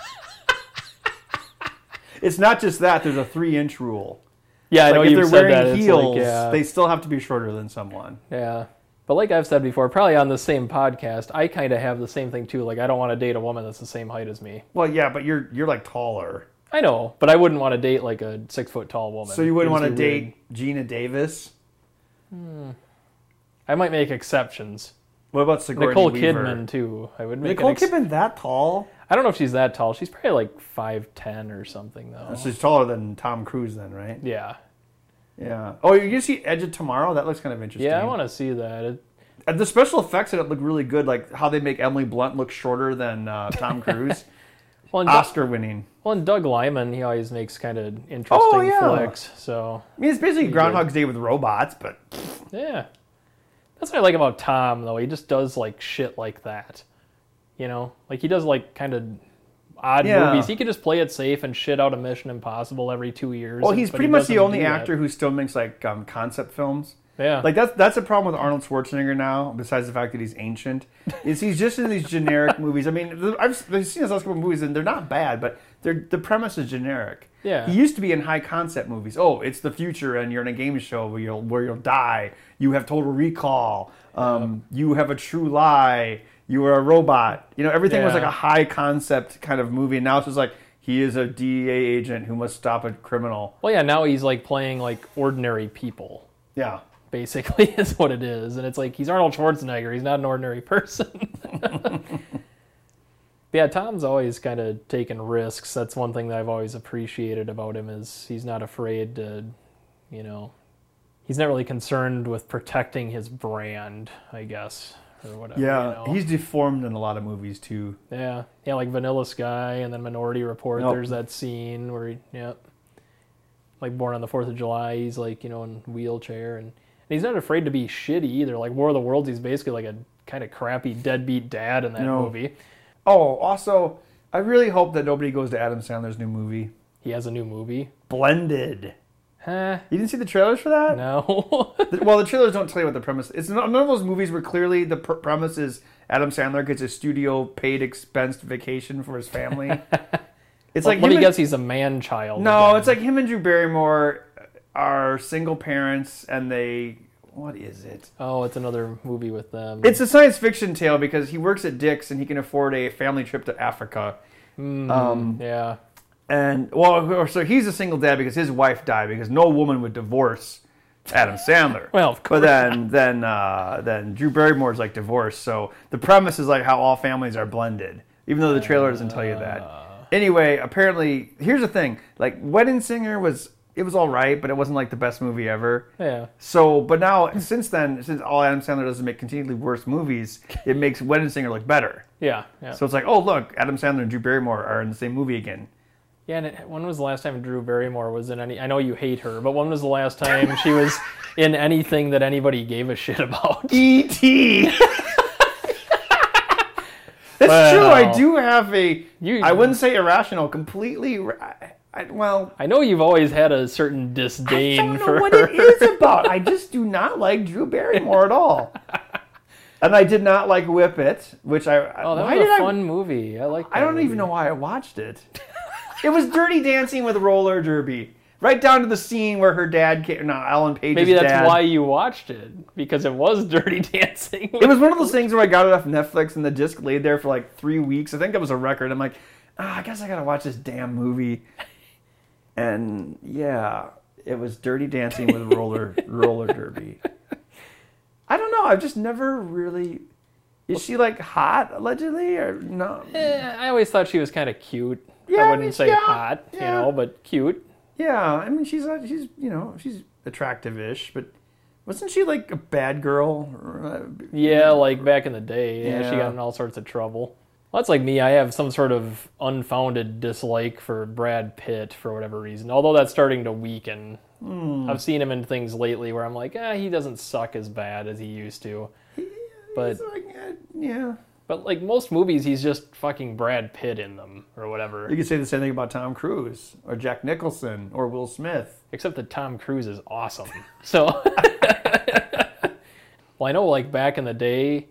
It's not just that. There's a three-inch rule. Yeah, I know Like if you've they're said wearing that. It's heels, like, yeah, they still have to be shorter than someone. yeah. But like I've said before, probably on the same podcast, I kind of have the same thing too. Like, I don't want to date a woman that's the same height as me. Well, yeah, but you're you're like taller, I know, but I wouldn't want to date like a six foot tall woman. so you wouldn't It'd want to just be date Gina Davis. weird. I might make exceptions. What about Sigourney Nicole Weaver? Kidman too. I would make Nicole an ex- Kidman that tall? I don't know if she's that tall. She's probably like five ten or something though. She's taller than Tom Cruise, then, right? Yeah. Yeah. Oh, you can see Edge of Tomorrow. That looks kind of interesting. Yeah, I want to see that. It, And the special effects in it look really good, like how they make Emily Blunt look shorter than uh, Tom Cruise. well, and Doug, Oscar winning. well, and Doug Lyman, he always makes kind of interesting Oh, yeah. flicks. So I mean, it's basically Pretty Groundhog's Day with robots, but yeah, that's what I like about Tom though. He just does like shit like that. You know, like he does like kind of odd Yeah. movies. He could just play it safe and shit out a Mission Impossible every two years. well, he's but pretty he much the doesn't only do that. actor who still makes like um, concept films. Yeah, Like that's that's a problem with Arnold Schwarzenegger now. Besides the fact that he's ancient, is he's just in these generic movies. I mean, the- I've, I've seen his last couple of movies and they're not bad, but they're the premise is generic. Yeah. He used to be in high concept movies. Oh, it's the future, and you're in a game show where you'll where you'll die. You have total recall. Um, You have a true lie. You are a robot. You know, everything was Yeah. like a high concept kind of movie. And now it's just like he is a D E A agent who must stop a criminal. well, yeah. Now he's like playing like ordinary people. Yeah. Basically, is what it is, and it's like he's Arnold Schwarzenegger. He's not an ordinary person. But yeah, Tom's always kind of taken risks. That's one thing that I've always appreciated about him is he's not afraid to, you know, he's not really concerned with protecting his brand, I guess, or whatever. Yeah. you know? He's deformed in a lot of movies too. yeah, yeah, like Vanilla Sky, and then Minority Report. Yep. There's that scene where, he, yeah, like Born on the Fourth of July. He's like, you know, in a wheelchair, and, and he's not afraid to be shitty either. Like War of the Worlds, he's basically like a kind of crappy deadbeat dad in that No. movie. Oh, also, I really hope that nobody goes to Adam Sandler's new movie, He has a new movie. Blended. Huh? You didn't see the trailers for that? No. The- Well, the trailers don't tell you what the premise is. It's not, none of those movies where clearly the pr- premise is Adam Sandler gets a studio paid expensed vacation for his family. It's Well, like let him me and- guess, he's a man child. No, again. it's like him and Drew Barrymore are single parents and they. What is it? Oh, it's another movie with them. It's a science fiction tale because he works at Dick's and he can afford a family trip to Africa. Mm, um, yeah. And, well, so he's a single dad because his wife died because no woman would divorce Adam Sandler. Well, of course. But then, then, uh, then Drew Barrymore's like divorced. So the premise is like how all families are blended, even though the trailer doesn't tell you that. Anyway, apparently, here's the thing: like Wedding Singer was, it was all right, but it wasn't like the best movie ever. Yeah. So, but now since then, since all Adam Sandler does is make continually worse movies, it makes Wedding Singer look better. Yeah, yeah. So it's like, oh, look, Adam Sandler and Drew Barrymore are in the same movie again. Yeah, and it, when was the last time Drew Barrymore was in any... I know you hate her, but when was the last time she was in anything that anybody gave a shit about? E T That's Well, true. I do have a... you- I wouldn't say irrational. Completely... ra- I, well... I know you've always had a certain I disdain don't know for what her. it is about. I just do not like Drew Barrymore at all. And I did not like Whip It, which I... Oh, that why was did a I- fun movie. I like that I don't movie. even know why I watched it. It was Dirty Dancing with roller derby. Right down to the scene where her dad came... No, Ellen Page's Maybe that's dad. why you watched it, because it was Dirty Dancing. It was one of those things where I got it off Netflix and the disc laid there for like three weeks. I think that was a record. I'm like, ah, I guess I gotta watch this damn movie. And yeah, it was Dirty Dancing with roller roller derby. I don't know. I've just never really. Is she like hot allegedly or no? Eh, I always thought she was kind of cute. Yeah, I I wouldn't mean, say yeah, hot, you yeah. know, but cute. Yeah, I mean she's uh, she's you know she's attractive-ish, but wasn't she like a bad girl? Yeah, like back in the day. Yeah, she Yeah. got in all sorts of trouble. Well, that's like me. I have some sort of unfounded dislike for Brad Pitt for whatever reason. Although that's starting to weaken. Hmm. I've seen him in things lately where I'm like, ah, he doesn't suck as bad as he used to. But It's like, uh, yeah. but like most movies, he's just fucking Brad Pitt in them or whatever. You could say the same thing about Tom Cruise or Jack Nicholson or Will Smith. Except that Tom Cruise is awesome. So, well, I know like back in the day,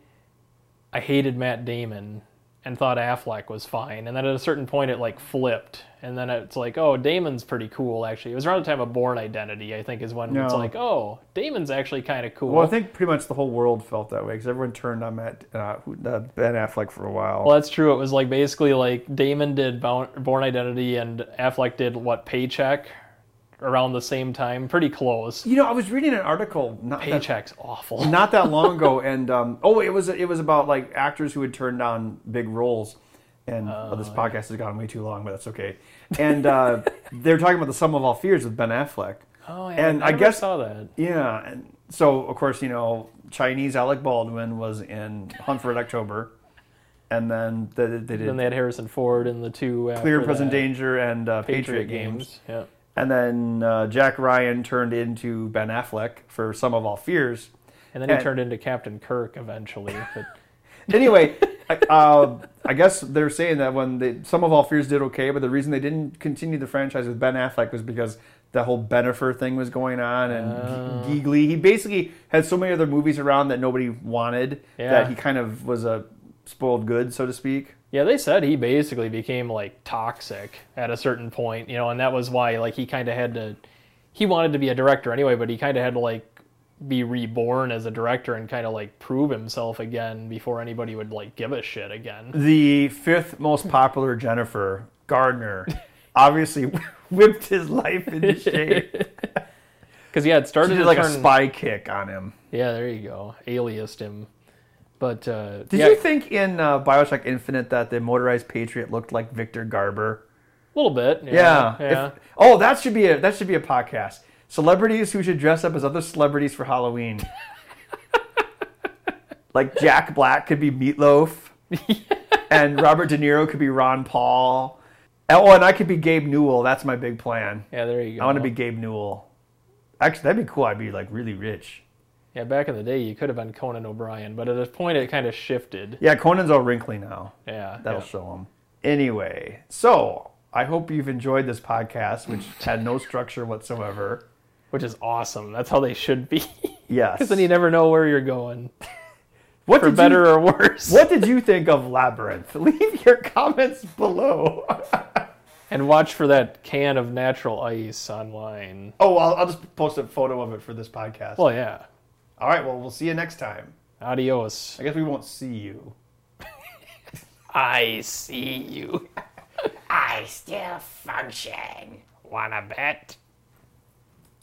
I hated Matt Damon and thought Affleck was fine. And then at a certain point it like flipped. And then it's like, oh, Damon's pretty cool actually. It was around the time of Bourne Identity, I think, is when it's No. like, oh, Damon's actually kind of cool. Well, I think pretty much the whole world felt that way because everyone turned on Matt, uh, who- uh, Ben Affleck for a while. Well, that's true. It was like basically like Damon did Bourne Bourne Identity and Affleck did what, Paycheck around the same time. Pretty close. You know, I was reading an article not that, Paycheck's awful. not that long ago, and um, oh, it was it was about like actors who had turned down big roles. And oh, this podcast has gone way too long, but that's okay. And uh, they're talking about the Sum of All Fears with Ben Affleck. Oh, yeah. And I, I never guess- saw that. Yeah, and so of course you know Chinese Alec Baldwin was in Hunt for Red October, and then they, they did Then they had Harrison Ford in the two after Clear and Present that. Danger and uh, Patriot, Patriot Games. Games. Yeah. And then uh, Jack Ryan turned into Ben Affleck for Sum of All Fears. And then he And- turned into Captain Kirk eventually. But Anyway, I, uh, I guess they're saying that when they, Sum of All Fears did okay, but the reason they didn't continue the franchise with Ben Affleck was because the whole Bennifer thing was going on and Oh. Geegly. He basically had so many other movies around that nobody wanted Yeah. that he kind of was a spoiled good, so to speak. yeah, they said he basically became like toxic at a certain point, you know, and that was why like he kind of had to. He wanted to be a director anyway, but he kind of had to like be reborn as a director and kind of like prove himself again before anybody would like give a shit again. The fifth most popular Jennifer, Gardner, obviously whipped his life into shape. Because yeah, it She started did to like turn, a spy kick on him. Yeah, there you go, aliased him. But uh, Did yeah, you think in uh, Bioshock Infinite that the motorized Patriot looked like Victor Garber? a little bit? Yeah. Yeah, yeah. If- oh, that should be a that should be a podcast. Celebrities who should dress up as other celebrities for Halloween. Like Jack Black could be Meatloaf, and Robert De Niro could be Ron Paul. Oh, and I could be Gabe Newell. That's my big plan. Yeah, there you go. I want to be Gabe Newell. Actually, that'd be cool. I'd be like really rich. Yeah, back in the day, you could have been Conan O'Brien, but at this point, it kind of shifted. Yeah, Conan's all wrinkly now. Yeah, That'll yeah. show him. Anyway, so I hope you've enjoyed this podcast, which had no structure whatsoever. Which is awesome. That's how they should be. Yes. Because then you never know where you're going, What for did better you, or worse. What did you think of Labyrinth? Leave your comments below. And watch for that can of natural ice online. Oh, I'll, I'll just post a photo of it for this podcast. Well, yeah. All right, well, we'll see you next time. Adios. I guess we won't see you. I see you. I still function. Wanna bet?